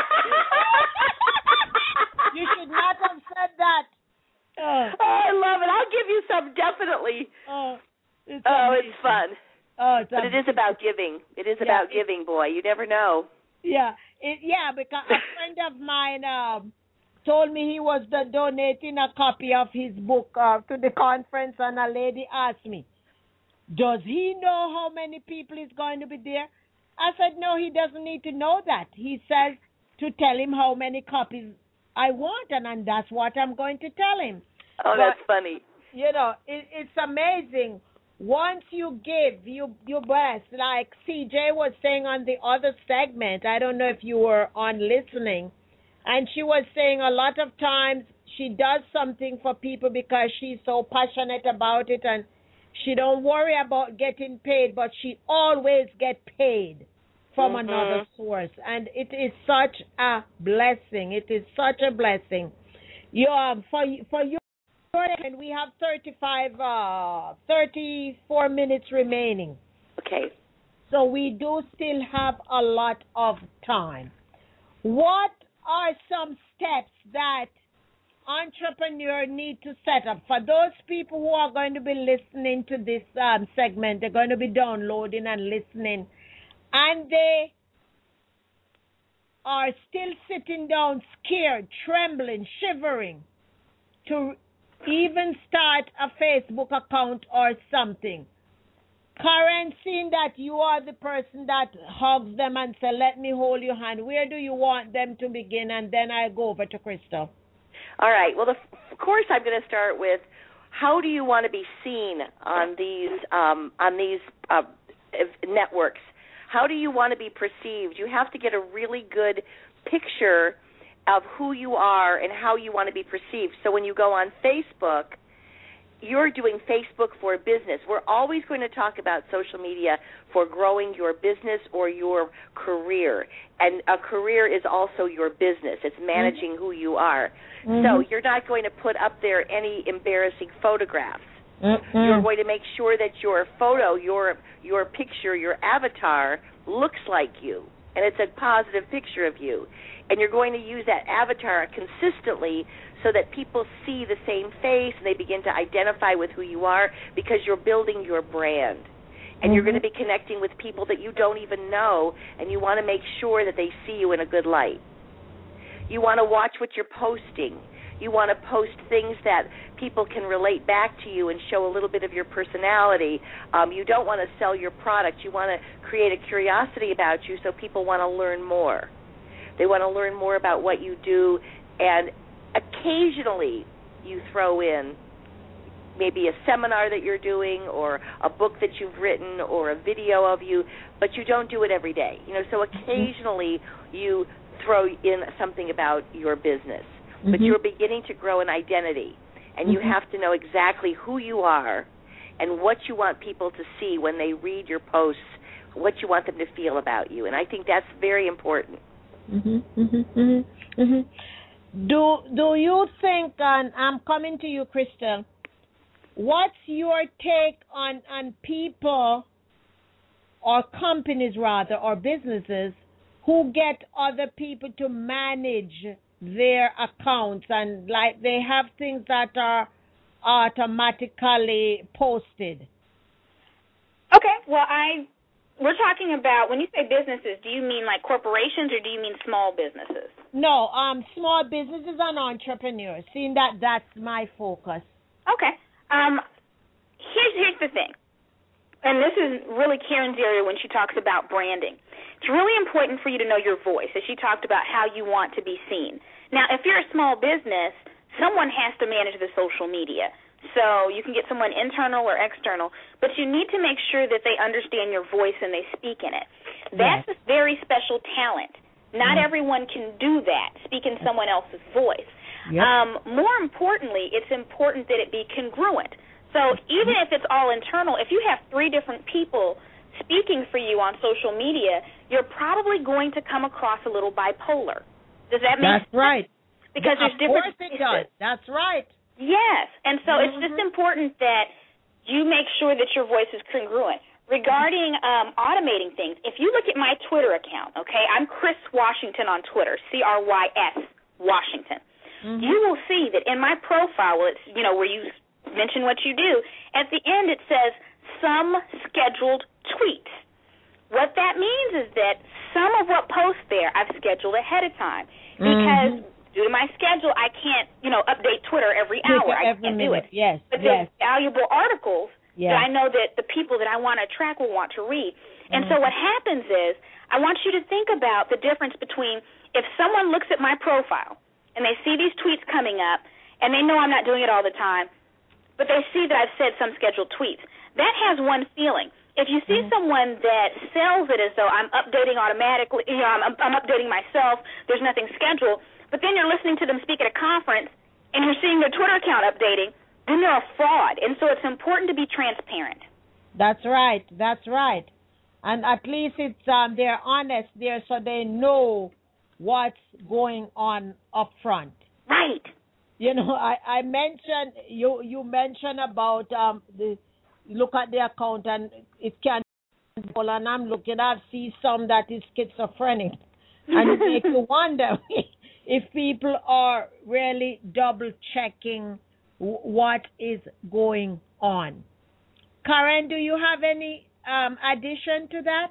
S2: You should not have said that. Oh,
S5: Oh, I love it. I'll give you some, definitely.
S2: oh, it's
S5: Oh,
S2: amazing.
S5: it's fun.
S2: Oh, it's
S5: But it is about giving. It is
S2: Yeah,
S5: about
S2: it-
S5: giving, boy. You never know.
S2: Yeah, it, yeah, because a friend of mine um, told me he was the donating a copy of his book uh, to the conference, and a lady asked me, does he know how many people is going to be there? I said, no, he doesn't need to know that. He says to tell him how many copies I want, and, and that's what I'm going to tell him.
S5: Oh,
S2: But,
S5: that's funny.
S2: You know, it, it's amazing. Once you give, you you bless. Like C J was saying on the other segment, I don't know if you were on listening, and she was saying a lot of times she does something for people because she's so passionate about it, and she don't worry about getting paid, but she always get paid from
S5: Mhm.
S2: another source, and it is such a blessing. It is such a blessing. You um, for for you. And we have thirty-five, uh, thirty-four minutes remaining.
S5: Okay.
S2: So we do still have a lot of time. What are some steps that entrepreneurs need to set up? For those people who are going to be listening to this um, segment, they're going to be downloading and listening, and they are still sitting down scared, trembling, shivering to even start a Facebook account or something. Karen, seeing that you are the person that hugs them and say, let me hold your hand, where do you want them to begin? And then I go over to Crystal.
S5: All right. Well, the, of course, I'm going to start with how do you want to be seen on these um, on these uh, networks? How do you want to be perceived? You have to get a really good picture of who you are and how you want to be perceived. So when you go on Facebook, you're doing Facebook for business. We're always going to talk about social media for growing your business or your career. And a career is also your business. It's managing mm-hmm. who you are. Mm-hmm. So you're not going to put up there any embarrassing photographs. Mm-hmm. You're going to make sure that your photo, your your picture, your avatar looks like you, and it's a positive picture of you. And you're going to use that avatar consistently so that people see the same face and they begin to identify with who you are because you're building your brand. And mm-hmm. you're going to be connecting with people that you don't even know, and you want to make sure that they see you in a good light. You want to watch what you're posting. You want to post things that people can relate back to you and show a little bit of your personality. Um, you don't want to sell your product. You want to create a curiosity about you so people want to learn more. They want to learn more about what you do, and occasionally you throw in maybe a seminar that you're doing or a book that you've written or a video of you, but you don't do it every day. You know, so occasionally you throw in something about your business, mm-hmm. but you're beginning to grow an identity, and mm-hmm. you have to know exactly who you are and what you want people to see when they read your posts, what you want them to feel about you, and I think that's very important.
S2: Mm-hmm, mm-hmm, mm-hmm, mm-hmm. Do do you think, and I'm coming to you, Crystal, what's your take on, on people or companies, rather, or businesses who get other people to manage their accounts, and like they have things that are automatically posted?
S6: Okay, well, I... We're talking about, when you say businesses, do you mean like corporations or do you mean small businesses?
S2: No, um, small businesses and entrepreneurs, seeing that that's my focus.
S6: Okay. Um, here's, here's the thing, and this is really Karen's area when she talks about branding. It's really important for you to know your voice, as she talked about how you want to be seen. Now, if you're a small business, someone has to manage the social media. So you can get someone internal or external, but you need to make sure that they understand your voice and they speak in it. That's yes. a very special talent. Not mm-hmm. everyone can do that, speak in someone else's voice. Yep. Um, more importantly, it's important that it be congruent. So even if it's all internal, if you have three different people speaking for you on social media, you're probably going to come across a little bipolar. Does that make
S2: That's
S6: sense?
S2: That's right.
S6: Because
S2: yeah,
S6: there's different
S2: Of course it does. That's right.
S6: Yes, and so
S2: mm-hmm.
S6: it's just important that you make sure that your voice is congruent. Regarding um, automating things, if you look at my Twitter account, okay, I'm Chris Washington on Twitter, C R Y S Washington. Mm-hmm. You will see that in my profile, it's, you know, where you mention what you do, at the end it says some scheduled tweets. What that means is that some of what posts there I've scheduled ahead of time because mm-hmm. due to my schedule, I can't, you know, update Twitter every hour. I can't do it.
S2: Yes,
S6: but
S2: yes.
S6: there's valuable articles
S2: yes.
S6: that I know that the people that I want to attract will want to read. And mm-hmm. so what happens is I want you to think about the difference between if someone looks at my profile and they see these tweets coming up and they know I'm not doing it all the time, but they see that I've said some scheduled tweets. That has one feeling. If you see mm-hmm. someone that sells it as though I'm updating automatically, you know, I'm, I'm updating myself, there's nothing scheduled, but then you're listening to them speak at a conference and you're seeing their Twitter account updating, then they're a fraud. And so it's important to be transparent.
S2: That's right. That's right. And at least it's um, they're honest there so they know what's going on up front.
S6: Right.
S2: You know, I, I mentioned, you you mentioned about um, the look at the account and it can, and I'm looking, I see some that is schizophrenic. And it makes you wonder if people are really double-checking w- what is going on. Karen, do you have any um, addition to that?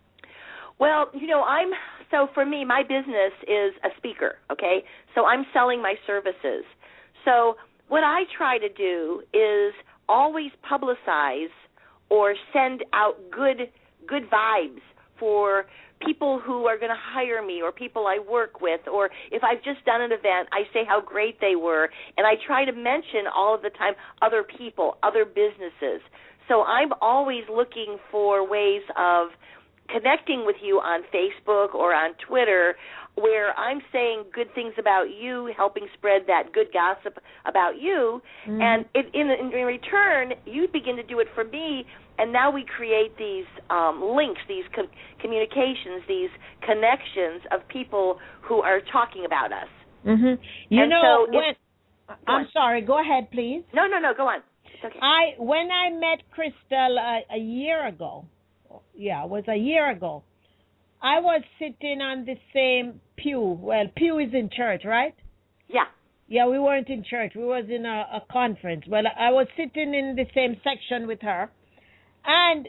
S5: Well, you know, I'm, so for me, my business is a speaker, okay? So I'm selling my services. So what I try to do is always publicize or send out good good vibes for people who are going to hire me or people I work with, or if I've just done an event, I say how great they were, and I try to mention all of the time other people, other businesses. So I'm always looking for ways of connecting with you on Facebook or on Twitter where I'm saying good things about you, helping spread that good gossip about you, mm-hmm. and it, in, in return, you begin to do it for me, and now we create these um, links, these com- communications, these connections of people who are talking about us.
S2: Mm-hmm. You
S5: and
S2: know,
S5: so
S2: when,
S5: if,
S2: I'm on. sorry, go ahead, please.
S5: No, no, no, go on. It's okay.
S2: I when I met Crystal uh, a year ago, yeah, it was a year ago, I was sitting on the same pew. Well, pew is in church, right?
S5: Yeah.
S2: Yeah, we weren't in church. We was in a, a conference. Well, I was sitting in the same section with her, and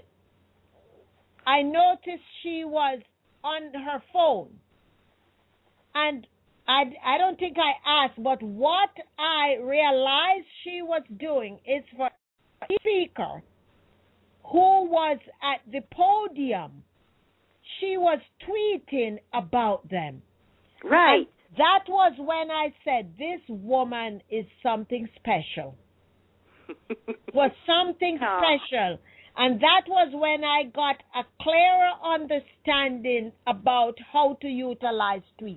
S2: I noticed she was on her phone. And I, I don't think I asked, but what I realized she was doing is for a speaker who was at the podium, she was tweeting about them.
S5: Right.
S2: And that was when I said, this woman is something special. was something
S5: oh.
S2: special. And that was when I got a clearer understanding about how to utilize tweets.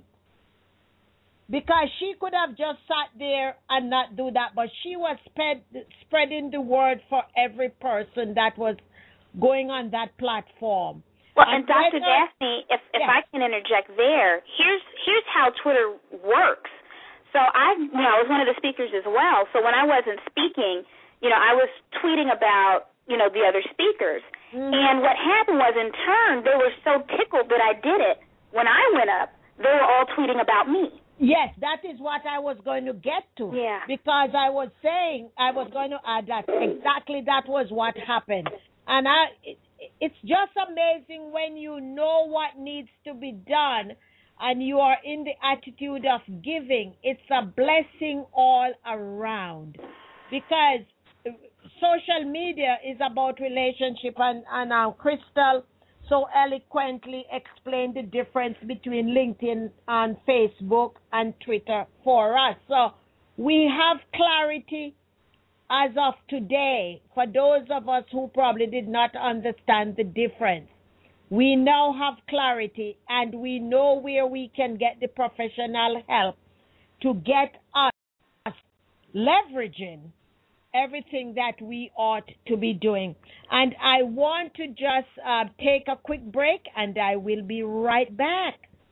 S2: Because she could have just sat there and not do that, but she was spread, spreading the word for every person that was going on that platform.
S6: Well, and, and Doctor Daphne, if if yeah. I can interject there, here's here's how Twitter works. So I, you know, I was one of the speakers as well. So when I wasn't speaking, you know, I was tweeting about, you know, the other speakers. Mm-hmm. And what happened was, in turn, they were so tickled that I did it. When I went up, they were all tweeting about me.
S2: Yes, that is what I was going to get to.
S6: Yeah.
S2: Because I was saying, I was going to add that exactly that was what happened. And I, it, it's just amazing when you know what needs to be done and you are in the attitude of giving. It's a blessing all around. Because social media is about relationship, and, and uh, Crystal so eloquently explained the difference between LinkedIn and Facebook and Twitter for us. So we have clarity as of today. For those of us who probably did not understand the difference, we now have clarity, and we know where we can get the professional help to get us leveraging everything that we ought to be doing. And I want to just uh, take a quick break, and I will be right back.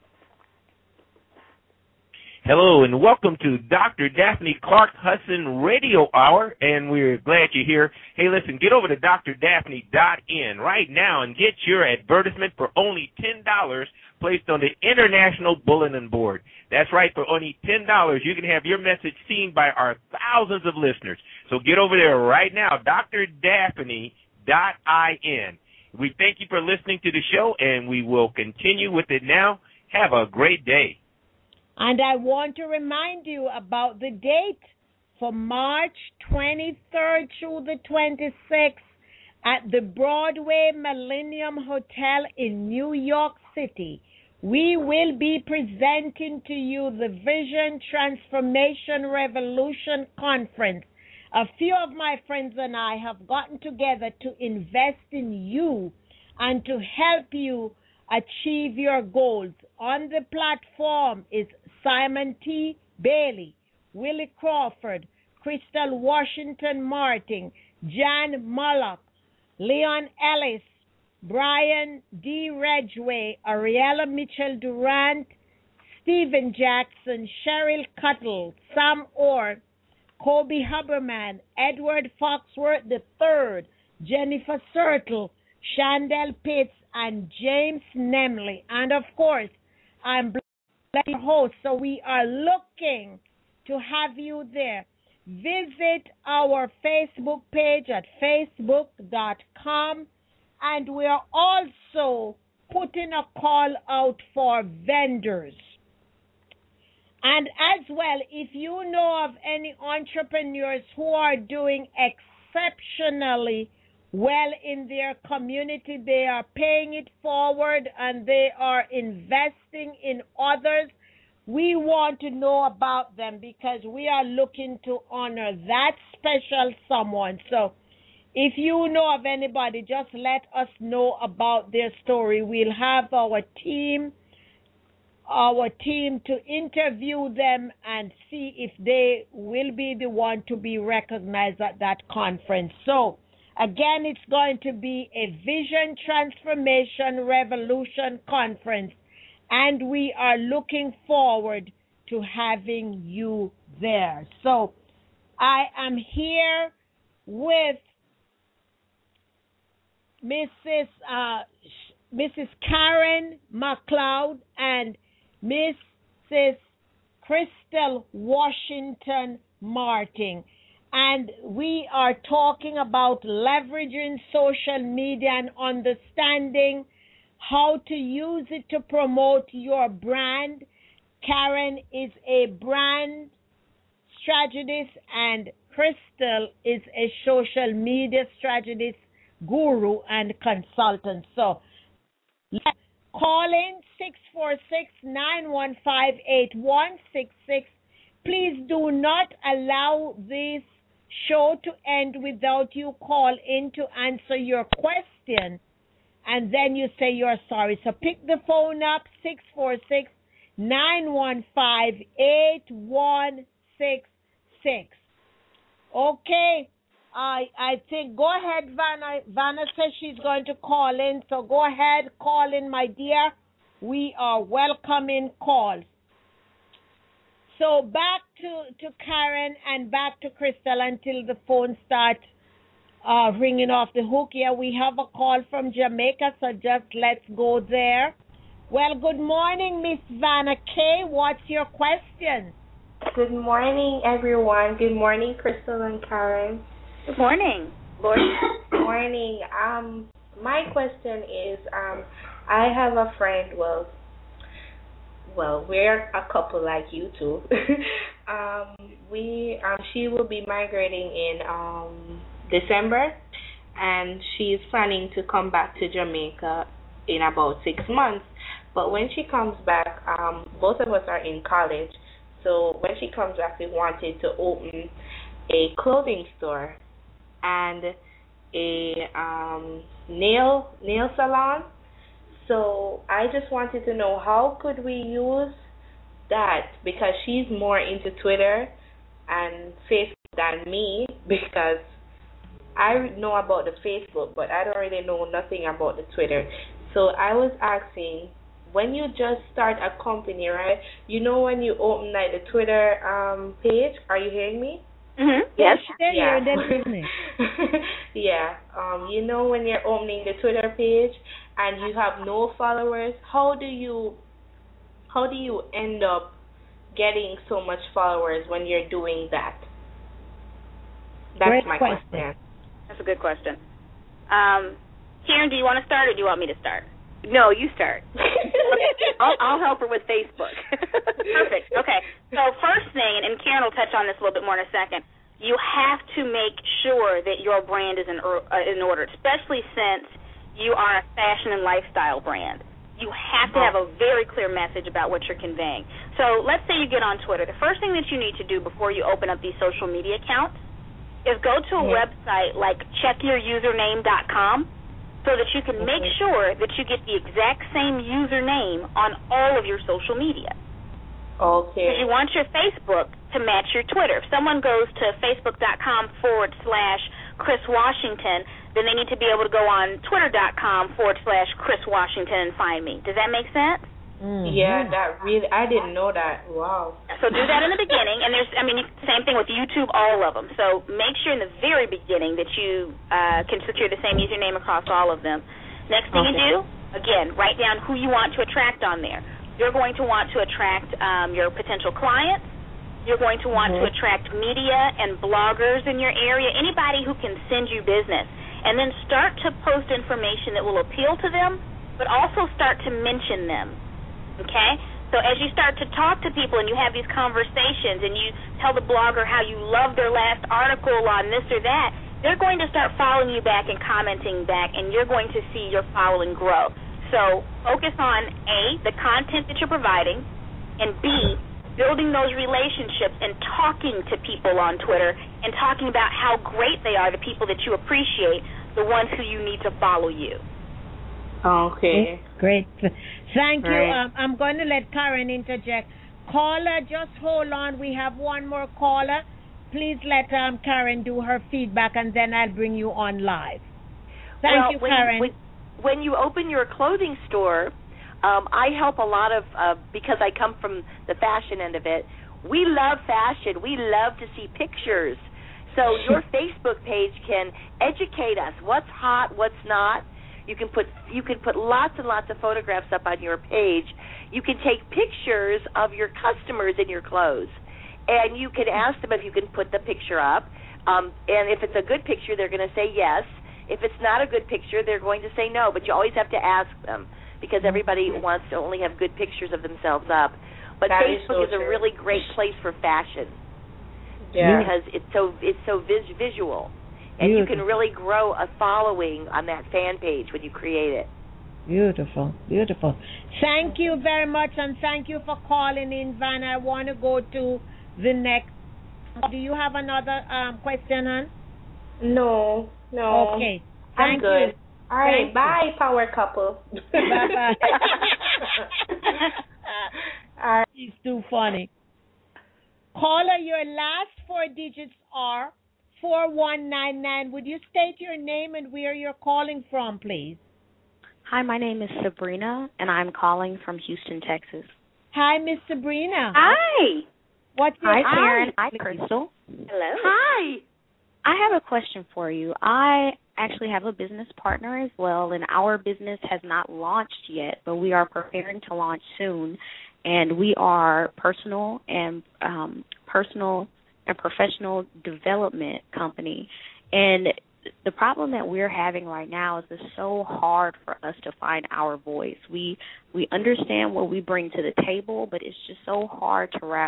S7: Hello and welcome to Doctor Daphne Clark Hudson Radio Hour, and we're glad you're here. Hey, listen, get over to D R Daphne dot in right now and get your advertisement for only ten dollars placed on the International Bulletin Board. That's right, for only ten dollars you can have your message seen by our thousands of listeners. So get over there right now, D R Daphne dot in. We thank you for listening to the show, and we will continue with it now. Have a great day.
S2: And I want to remind you about the date for March twenty-third through the twenty-sixth at the Broadway Millennium Hotel in New York City. We will be presenting to you the Vision Transformation Revolution Conference. A few of my friends and I have gotten together to invest in you and to help you achieve your goals. On the platform is Simon T. Bailey, Willie Crawford, Crystal Washington Martin, Jan Mullock, Leon Ellis, Brian D. Redgway, Ariella Mitchell Durant, Stephen Jackson, Cheryl Cuttle, Sam Orr, Kobe Huberman, Edward Foxworth the third, Jennifer Sertle, Shandell Pitts, and James Nemley. And of course, I'm blessed your host, so we are looking to have you there. Visit our Facebook page at facebook dot com, and we are also putting a call out for vendors. And as well, if you know of any entrepreneurs who are doing exceptionally well in their community, they are paying it forward and they are investing in others, we want to know about them because we are looking to honor that special someone. So if you know of anybody, just let us know about their story. We'll have our team our team to interview them and see if they will be the one to be recognized at that conference. So again, it's going to be a Vision Transformation Revolution Conference, and we are looking forward to having you there. So I am here with Missus Uh, Missus Karen McLeod and Missus Crystal Washington Martin. And we are talking about leveraging social media and understanding how to use it to promote your brand. Karen is a brand strategist and Crystal is a social media strategist, guru, and consultant. So let's call in six four six, nine one five, eight one six six. Please do not allow this show to end without you call in to answer your question, and then you say you're sorry. So pick the phone up, six four six, nine one five, eight one six six. Okay, I I think, go ahead, Vanna. Vanna says she's going to call in, so go ahead, call in, my dear. We are welcoming calls. So back to, to Karen and back to Crystal until the phone starts uh, ringing off the hook. Yeah, we have a call from Jamaica, so just let's go there. Well, good morning, Miss Vanna Kay. What's your question?
S8: Good morning, everyone. Good morning, Crystal and Karen.
S6: Good morning, Lord.
S8: Good morning. Um, my question is, um, I have a friend. Well, well, we're a couple like you two. um, we, um, she will be migrating in um December, and she's planning to come back to Jamaica in about six months. But when she comes back, um, both of us are in college. So when she comes back, we wanted to open a clothing store and a um, nail nail salon. So I just wanted to know how could we use that, because she's more into Twitter and Facebook than me, because I know about the Facebook, but I don't really know nothing about the Twitter. So I was asking, when you just start a company, right? You know when you open like the Twitter um, page, are you hearing me?
S5: Mm-hmm. Yes.
S2: Yeah. Definitely.
S8: Yeah. Um, you know when you're opening the Twitter page and you have no followers, how do you how do you end up getting so much followers when you're doing that? That's
S2: Great
S8: my
S2: question.
S8: question.
S6: That's a good question. Um, Karen, do you want to start or do you want me to start?
S5: No, you start. I'll, I'll help her with Facebook.
S6: Perfect. Okay. So first thing, and Karen will touch on this a little bit more in a second, you have to make sure that your brand is in, uh, in order, especially since you are a fashion and lifestyle brand. You have to have a very clear message about what you're conveying. So let's say you get on Twitter. The first thing that you need to do before you open up these social media accounts is go to a yeah. website like check your username dot com so that you can okay. make sure that you get the exact same username on all of your social media.
S8: Okay.
S6: Because you want your Facebook to match your Twitter. If someone goes to facebook.com forward slash Chris Washington, then they need to be able to go on twitter.com forward slash Chris Washington and find me. Does that make sense?
S8: Mm-hmm. Yeah, that really, I didn't know that. Wow.
S6: So do that in the beginning, and there's, I mean, same thing with YouTube, all of them. So make sure in the very beginning that you uh, can secure the same username across all of them. Next thing
S8: okay.
S6: you do, again, write down who you want to attract on there. You're going to want to attract um, your potential clients. You're going to want mm-hmm. to attract media and bloggers in your area, anybody who can send you business. And then start to post information that will appeal to them, but also start to mention them. Okay? So as you start to talk to people and you have these conversations and you tell the blogger how you love their last article on this or that, they're going to start following you back and commenting back, and you're going to see your following grow. So focus on, A, the content that you're providing, and B, building those relationships and talking to people on Twitter and talking about how great they are, the people that you appreciate, the ones who you need to follow you.
S8: Okay.
S2: Great. Thank you.
S8: Right.
S2: Um, I'm going to let Karen interject. Caller, just hold on. We have one more caller. Please let um, Karen do her feedback, and then I'll bring you on live. Thank
S5: well,
S2: you,
S5: when,
S2: Karen.
S5: When, when you open your clothing store, um, I help a lot of, uh, because I come from the fashion end of it, we love fashion. We love to see pictures. So your Facebook page can educate us. What's hot, what's not. You can put you can put lots and lots of photographs up on your page. You can take pictures of your customers in your clothes, and you can ask them if you can put the picture up. Um, and if it's a good picture, they're going to say yes. If it's not a good picture, they're going to say no. But you always have to ask them, because everybody wants to only have good pictures of themselves up. But
S8: that
S5: Facebook
S8: is, so
S5: is a really great place for fashion.
S8: Yeah.
S5: Because it's so it's so vis- visual. And
S2: Beautiful.
S5: you can really grow a following on that fan page when you create it.
S2: Beautiful, beautiful. Thank you very much, and thank you for calling in, Van. I want to go to the next. Do you have another um, question, hon?
S8: No, no.
S2: Okay.
S8: I'm
S2: Thank
S8: good.
S2: you.
S8: All right,
S2: Thank
S8: bye,
S2: you.
S8: power couple.
S2: Bye-bye.
S8: All right.
S2: She's too funny. Caller, your last four digits are four one nine nine. Would you state your name and where you're calling from, please?
S9: Hi, my name is Sabrina, and I'm calling from Houston, Texas.
S2: Hi, Miss Sabrina.
S5: Hi.
S2: What's your
S9: Hi,
S2: Hi.
S9: Karen. Hi, Crystal.
S5: Hello. Hi.
S9: I have a question for you. I actually have a business partner as well, and our business has not launched yet, but we are preparing to launch soon. And we are personal and um, personal and professional development company. And the problem that we're having right now is it's so hard for us to find our voice. We we understand what we bring to the table, but it's just so hard to wrap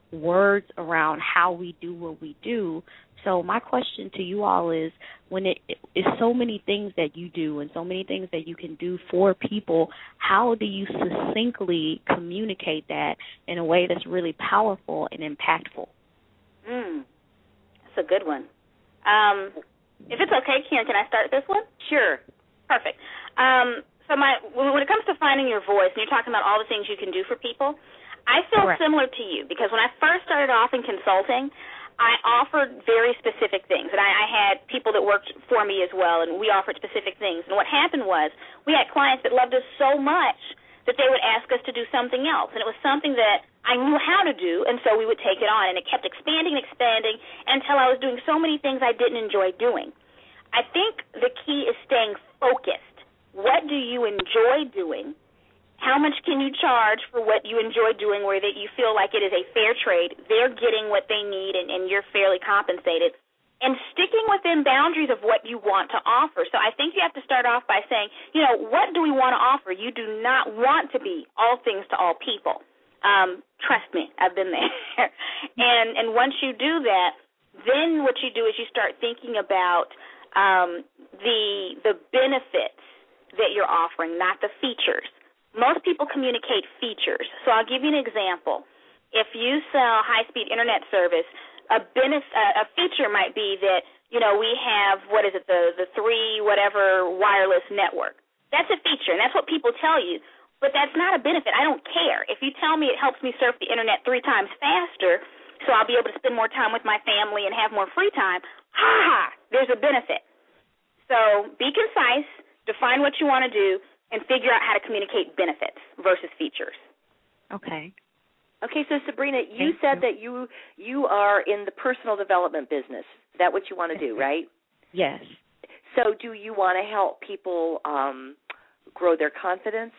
S9: words around how we do what we do. So my question to you all is, when it is so many things that you do and so many things that you can do for people, how do you succinctly communicate that in a way that's really powerful and impactful?
S6: Mm, that's a good one. Um, if it's okay, Karen, can I start this one?
S5: Sure.
S6: Perfect. Um, so my when it comes to finding your voice, and you're talking about all the things you can do for people, I feel
S9: Correct.
S6: similar to you, because when I first started off in consulting, I offered very specific things, and I, I had people that worked for me as well, and we offered specific things. And what happened was we had clients that loved us so much that they would ask us to do something else, and it was something that I knew how to do, and so we would take it on, and it kept expanding and expanding until I was doing so many things I didn't enjoy doing. I think the key is staying focused. What do you enjoy doing? How much can you charge for what you enjoy doing, where that you feel like it is a fair trade, they're getting what they need, and, and you're fairly compensated, and sticking within boundaries of what you want to offer. So I think you have to start off by saying, you know, what do we want to offer? You do not want to be all things to all people. Um, trust me, I've been there. and and once you do that, then what you do is you start thinking about um, the the benefits that you're offering, not the features. Most people communicate features. So I'll give you an example. If you sell high-speed internet service, a benefit, a feature might be that, you know, we have, what is it, the, the three whatever wireless network. That's a feature, and that's what people tell you. But that's not a benefit. I don't care. If you tell me it helps me surf the internet three times faster, so I'll be able to spend more time with my family and have more free time, ha-ha, there's a benefit. So be concise, define what you want to do, and figure out how to communicate benefits versus features.
S9: Okay.
S5: Okay, so Sabrina, you
S9: Thank
S5: said
S9: you.
S5: that you you are in the personal development business. Is that what you want to do, right?
S9: Yes.
S5: So do you want to help people um, grow their confidence?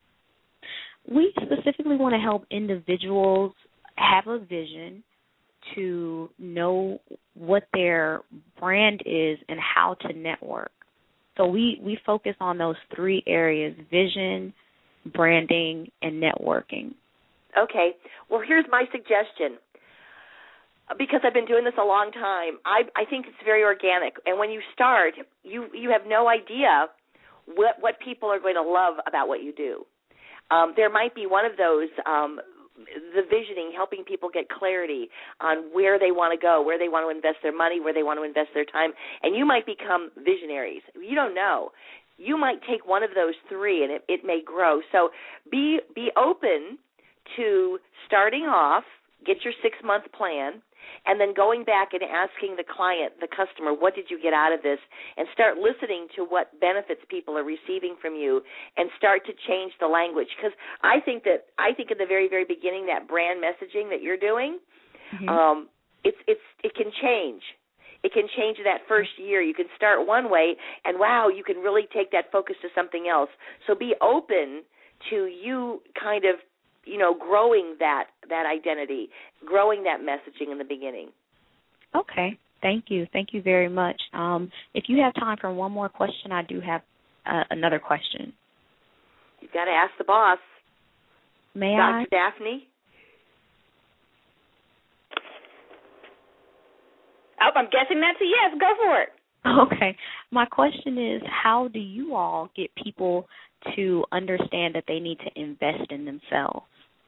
S9: We specifically want to help individuals have a vision to know what their brand is and how to network. So we, we focus on those three areas: vision, branding, and networking.
S5: Okay. Well, here's my suggestion. Because I've been doing this a long time, I, I think it's very organic. And when you start, you, you have no idea what, what people are going to love about what you do. Um, there might be one of those, um, the visioning, helping people get clarity on where they want to go, where they want to invest their money, where they want to invest their time, and you might become visionaries. You don't know. You might take one of those three, and it, it may grow. So be be open to starting off, get your six-month plan, and then going back and asking the client, the customer, what did you get out of this, and start listening to what benefits people are receiving from you, and start to change the language. Because I think that I think in the very, very beginning, that brand messaging that you're doing, mm-hmm. um, it's it's it can change. It can change in that first year. You can start one way, and wow, you can really take that focus to something else. So be open to you kind of, you know, growing that, that identity, growing that messaging in the beginning.
S9: Okay. Thank you. Thank you very much. Um, if you have time for one more question, I do have uh, another question.
S5: You've got to ask the boss.
S9: May
S5: Doctor
S9: I?
S5: Daphne?
S6: Oh, I'm guessing that's a yes. Go for it.
S9: Okay. My question is, how do you all get people to understand that they need to invest in themselves?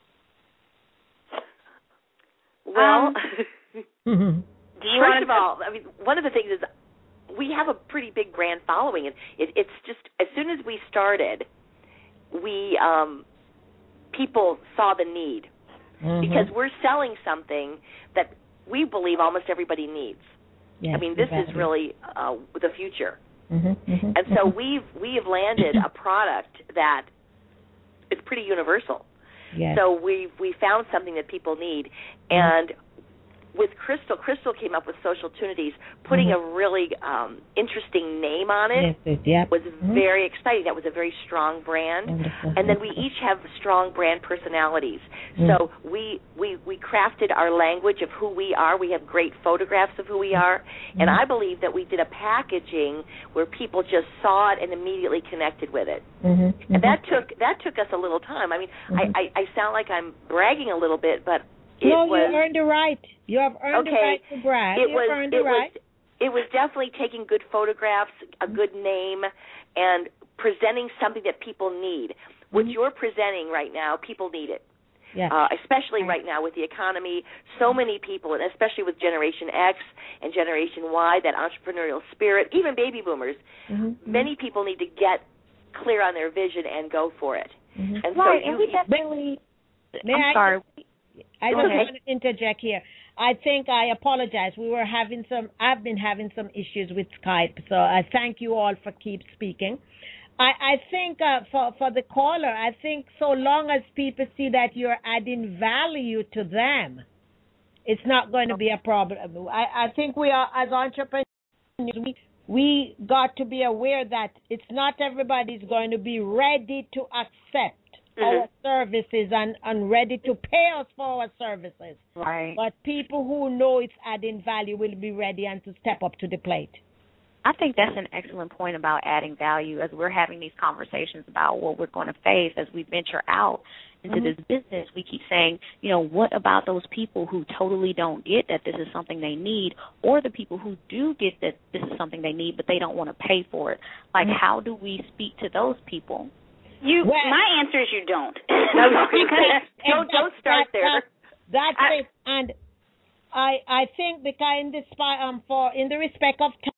S5: Well,
S6: um, do you
S5: first
S6: want
S5: of all, I mean, one of the things is we have a pretty big brand following, and it, it's just as soon as we started, we um, people saw the need mm-hmm. because we're selling something that we believe almost everybody needs.
S2: Yes,
S5: I mean, this
S2: exactly.
S5: is really uh, the future.
S2: Mm-hmm, mm-hmm,
S5: and so
S2: mm-hmm.
S5: we've we have landed a product that is pretty universal.
S2: Yes.
S5: So we we found something that people need, and mm-hmm. with Crystal, Crystal came up with Social Tunities, putting mm-hmm. a really um, interesting name on it.
S2: Yes, it yep.
S5: was
S2: mm-hmm.
S5: very exciting. That was a very strong brand,
S2: Wonderful.
S5: and then we each have strong brand personalities. Mm-hmm. So we, we we crafted our language of who we are. We have great photographs of who we are, mm-hmm. and I believe that we did a packaging where people just saw it and immediately connected with it.
S2: Mm-hmm.
S5: And that took that took us a little time. I mean, mm-hmm. I, I, I sound like I'm bragging a little bit, but It
S2: no,
S5: was,
S2: you earned the right. You have earned
S5: okay,
S2: the right to brag.
S5: It
S2: you
S5: was,
S2: earned the
S5: it
S2: right.
S5: Was, it was definitely taking good photographs, a good name, and presenting something that people need. What
S2: Mm-hmm.
S5: you're presenting right now, people need it.
S2: Yes.
S5: Uh, especially right now with the economy, so many people, and especially with Generation X and Generation Y, that entrepreneurial spirit, even baby boomers,
S2: mm-hmm.
S5: many people need to get clear on their vision and go for it.
S2: Mm-hmm.
S5: And
S9: right,
S5: so
S9: and
S5: you,
S9: we definitely.
S2: May
S9: I'm
S2: I,
S9: sorry.
S2: I
S9: Go
S2: just
S9: ahead.
S2: want to interject here. I think I apologize. We were having some. I've been having some issues with Skype, so I thank you all for keep speaking. I, I think uh, for for the caller, I think so long as people see that you're adding value to them, it's not going to be a problem. I, I think we are, as entrepreneurs, we, we got to be aware that it's not everybody's going to be ready to accept
S5: mm-hmm.
S2: our services and, and ready to pay us for our services.
S9: Right.
S2: But people who know it's adding value will be ready and to step up to the plate.
S9: I think that's an excellent point about adding value as we're having these conversations about what we're going to face as we venture out into
S2: mm-hmm.
S9: this business. We keep saying, you know, what about those people who totally don't get that this is something they need, or the people who do get that this is something they need but they don't want to pay for it? Like, mm-hmm. how do we speak to those people?
S6: You.
S2: Well,
S6: my answer is you don't.
S5: no, don't, don't start
S2: that,
S5: there.
S2: That, that's
S6: I,
S2: it. And I I think because in this um for in the respect of time.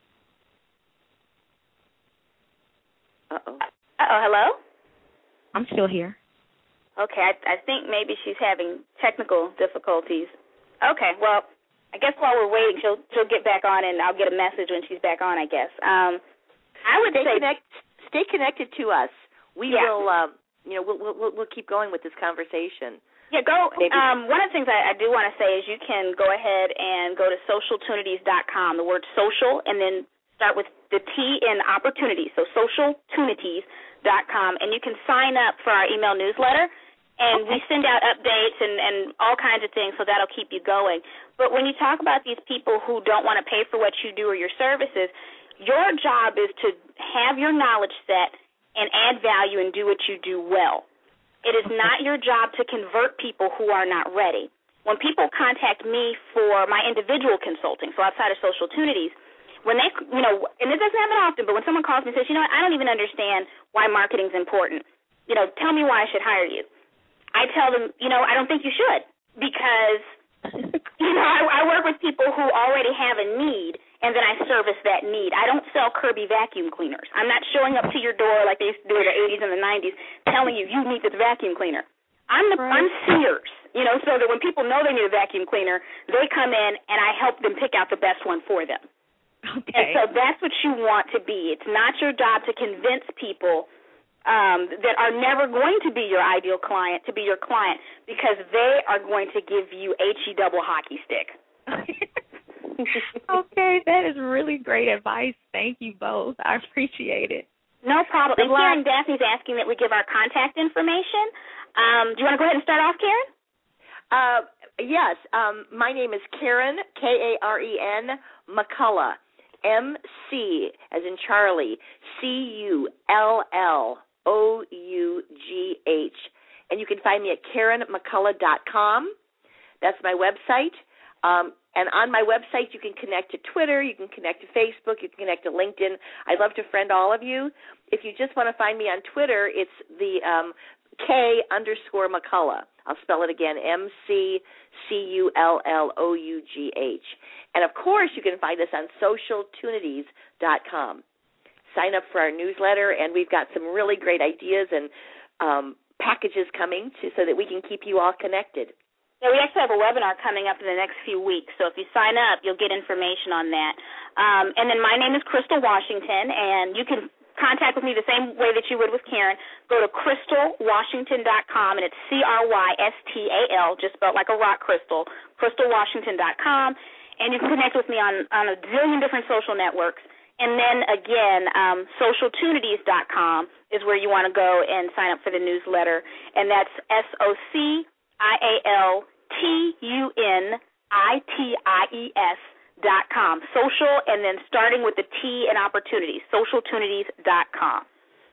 S5: Uh-oh.
S6: Uh-oh, hello?
S9: I'm still here.
S6: Okay, I, I think maybe she's having technical difficulties. Okay, well, I guess while we're waiting, she'll she'll get back on, and I'll get a message when she's back on, I guess. Um, I would
S5: stay
S6: say
S5: connect, stay connected to us. We
S6: yeah.
S5: will, um, you know, we'll, we'll we'll keep going with this conversation.
S6: Yeah, go. Um, one of the things I, I do want to say is you can go ahead and go to social tunities dot com, the word social, and then start with the T in opportunity, so social tunities dot com, and you can sign up for our email newsletter, and okay. we send out updates and, and all kinds of things, so that'll keep you going. But when you talk about these people who don't want to pay for what you do or your services, your job is to have your knowledge set and add value and do what you do well. It is not your job to convert people who are not ready. When people contact me for my individual consulting, so outside of Social Tunities, when they, you know, and it doesn't happen often, but when someone calls me and says, you know what, I don't even understand why marketing is important. You know, tell me why I should hire you. I tell them, you know, I don't think you should because, you know, I, I work with people who already have a need, and then I service that need. I don't sell Kirby vacuum cleaners. I'm not showing up to your door like they used to do in the eighties and the nineties telling you, you need this vacuum cleaner. I'm the, right. I'm Sears, you know, so that when people know they need a vacuum cleaner, they come in and I help them pick out the best one for them.
S9: Okay.
S6: And so that's what you want to be. It's not your job to convince people um, that are never going to be your ideal client to be your client because they are going to give you H E double hockey stick.
S9: Okay, that is really great advice. Thank you both. I appreciate it.
S6: No problem. And Karen Daphne's asking that we give our contact information. Um, do you want to go ahead and start off, Karen?
S5: Uh, yes. Um, my name is Karen, K A R E N, McCullough. M C, as in Charlie, C U L L O U G H. And you can find me at karen mccullough dot com. That's my website. Um, and on my website, you can connect to Twitter, you can connect to Facebook, you can connect to LinkedIn. I'd love to friend all of you. If you just want to find me on Twitter, it's the um, K underscore McCullough. I'll spell it again, M C C U L L O U G H. And, of course, you can find us on social tunities dot com. Sign up for our newsletter, and we've got some really great ideas and um, packages coming to, so that we can keep you all connected.
S6: Yeah, we actually have a webinar coming up in the next few weeks, so if you sign up, you'll get information on that. Um, and then my name is Crystal Washington, and you can contact with me the same way that you would with Karen. Go to crystal washington dot com, and it's C R Y S T A L, just spelled like a rock crystal, crystal washington dot com. And you can connect with me on, on a zillion different social networks. And then, again, um, social tunities dot com is where you want to go and sign up for the newsletter. And that's S O C I A L T U N I T I E S dot com. Social, and then starting with the T in opportunities, social tunities dot com.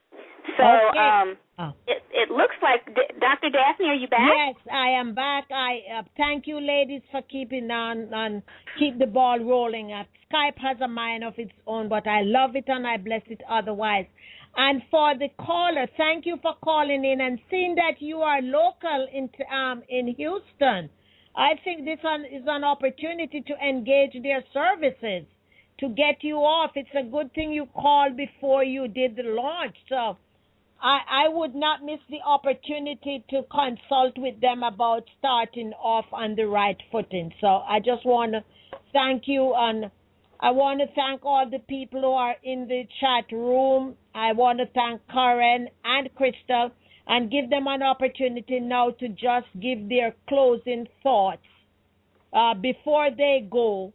S6: So,
S2: okay.
S6: um,
S2: oh.
S6: it, it looks like, D- Doctor Daphne, are you back?
S2: Yes, I am back. I uh, thank you, ladies, for keeping on and keep the ball rolling. Uh, Skype has a mind of its own, but I love it and I bless it otherwise. And for the caller, thank you for calling in and seeing that you are local in um in Houston. I think this one is an opportunity to engage their services to get you off. It's a good thing you called before you did the launch. So I, I would not miss the opportunity to consult with them about starting off on the right footing. So I just want to thank you, and I want to thank all the people who are in the chat room. I want to thank Karen and Crystal and give them an opportunity now to just give their closing thoughts uh, before they go.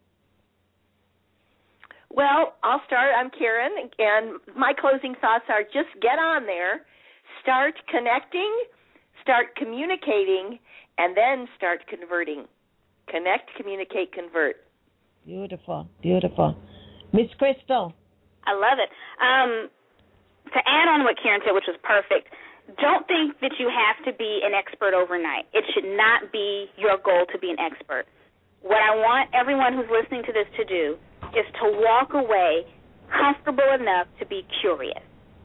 S5: Well, I'll start. I'm Karen, and my closing thoughts are just get on there, start connecting, start communicating, and then start converting. Connect, communicate, convert.
S2: Beautiful, beautiful. Miss Crystal.
S6: I love it. Um, to add on what Karen said, which was perfect, don't think that you have to be an expert overnight. It should not be your goal to be an expert. What I want everyone who's listening to this to do is to walk away comfortable enough to be curious.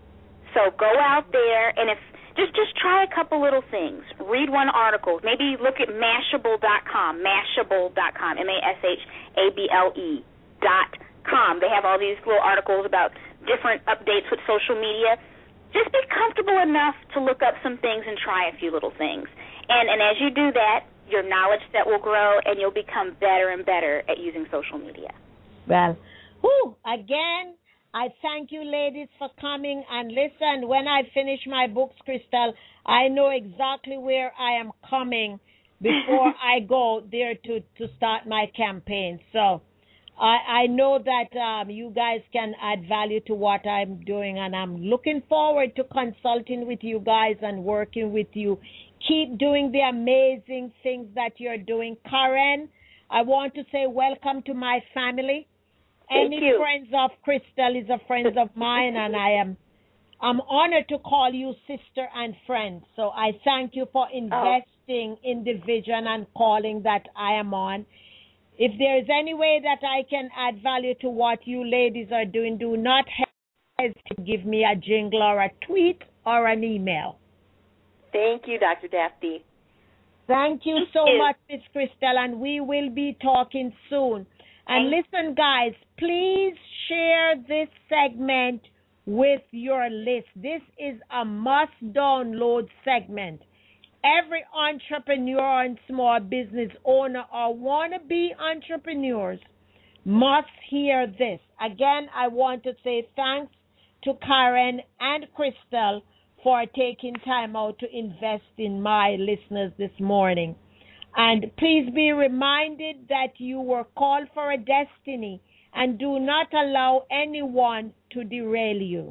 S6: So go out there and if just just try a couple little things. Read one article. Maybe look at Mashable dot com, Mashable dot com, M A S H A B L E dot com. They have all these little articles about different updates with social media. Just be comfortable enough to look up some things and try a few little things. And and as you do that, your knowledge set will grow and you'll become better and better at using social media.
S2: Well, whew, again, I thank you, ladies, for coming. And listen, when I finish my books, Crystal, I know exactly where I am coming before I go there to, to start my campaign. So I, I know that um, you guys can add value to what I'm doing, and I'm looking forward to consulting with you guys and working with you. Keep doing the amazing things that you're doing. Karen, I want to say welcome to my family.
S5: Thank
S2: Any
S5: you.
S2: friends of Crystal is a friend of mine, and I am I'm honored to call you sister and friend. So I thank you for investing oh. in the vision and calling that I am on. If there is any way that I can add value to what you ladies are doing, do not hesitate to give me a jingle or a tweet or an email.
S5: Thank you, Doctor Daphne.
S2: Thank you so much, Miss Crystal, and we will be talking soon. And listen, guys, please share this segment with your list. This is a must-download segment. Every entrepreneur and small business owner or wannabe entrepreneurs must hear this. Again, I want to say thanks to Karen and Crystal for taking time out to invest in my listeners this morning. And please be reminded that you were called for a destiny and do not allow anyone to derail you.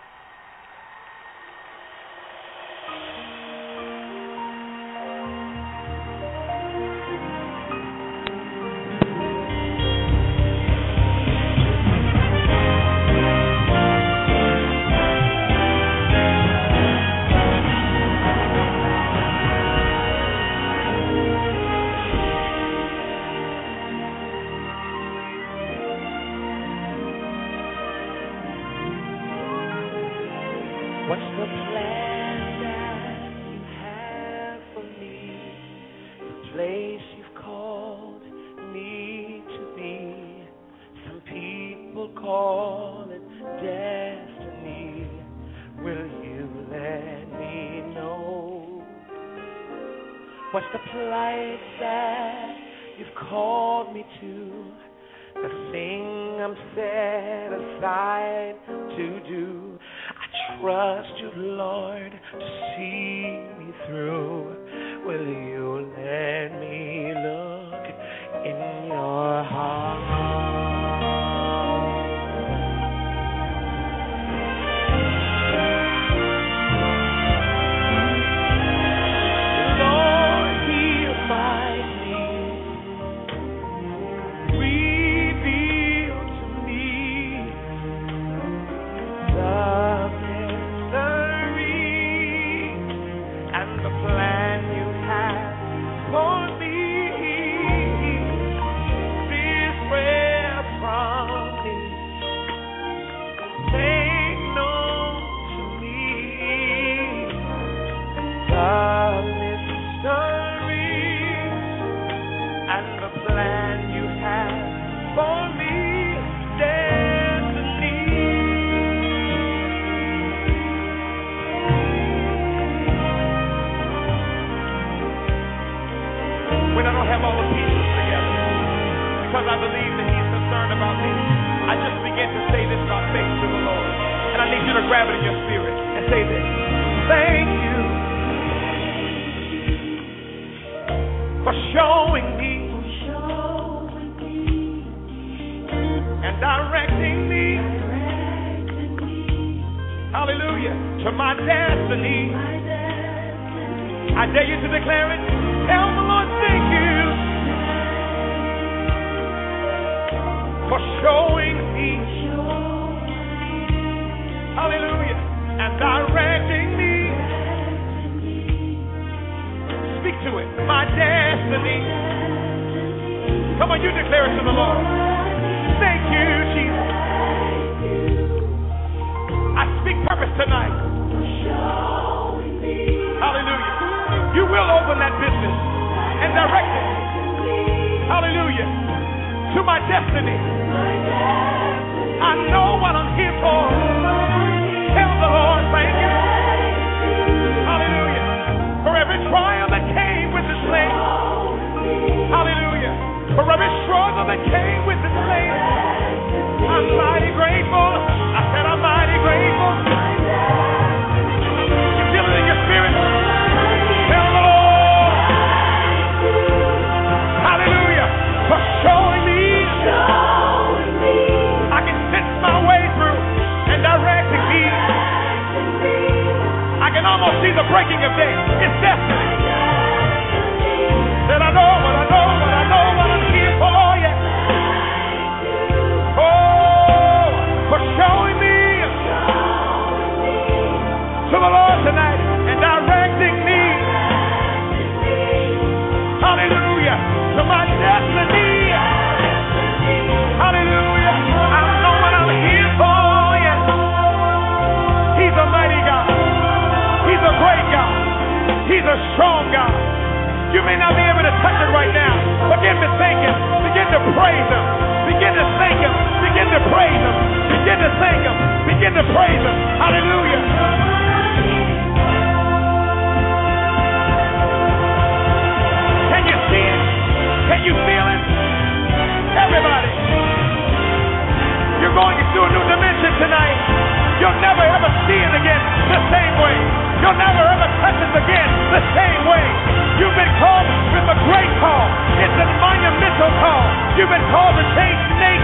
S10: What's the plan that you have for me? The place you've called me to be. Some people call it destiny. Will you let me know? What's the place that you've called me to? The thing I'm set aside to do. I trust you, Lord, to see me through. Will you let me look in your heart? Lord, heal my needs. Reveal to me the mystery about me, I just begin to say this by faith to the Lord. And I need you to grab it in your spirit and say this. Thank you for showing me and directing me, hallelujah, to my destiny. I dare you to declare it. Tell the Lord, thank you for showing me, hallelujah, and directing me. Speak to it, my destiny. Come on, you declare it to the Lord. Thank you, Jesus. I speak purpose tonight. Hallelujah. You will open that business and direct it. Hallelujah. To my destiny. I know what I'm here for. Tell the Lord, thank you. Hallelujah. For every trial that came with this land. Hallelujah. For every struggle that came with this land. I'm mighty grateful. I said I'm mighty grateful. You feel it in your spirit? Tell the Lord. Hallelujah. For showing me. I can sense my way through and directing me. I can almost see the breaking of day. It's destiny. That I know what I know what I know what I'm here for. Yeah. Oh, for showing me to the Lord tonight and directing me. Hallelujah. To my destiny. Hallelujah. I know what I'm here for. Yeah. He's a mighty God. He's a great God. He's a strong God. You may not be able to touch it right now. Begin to thank Him. Begin to praise Him. Begin to thank Him. Begin to praise Him. Begin to thank Him. Begin to praise Him. Hallelujah. Can you see it? Can you feel it? Everybody. You're going into a new dimension tonight. You'll never ever see it again the same way. You'll never ever touch it again the same way. You've been called with a great call. It's a monumental call. You've been called to change nations.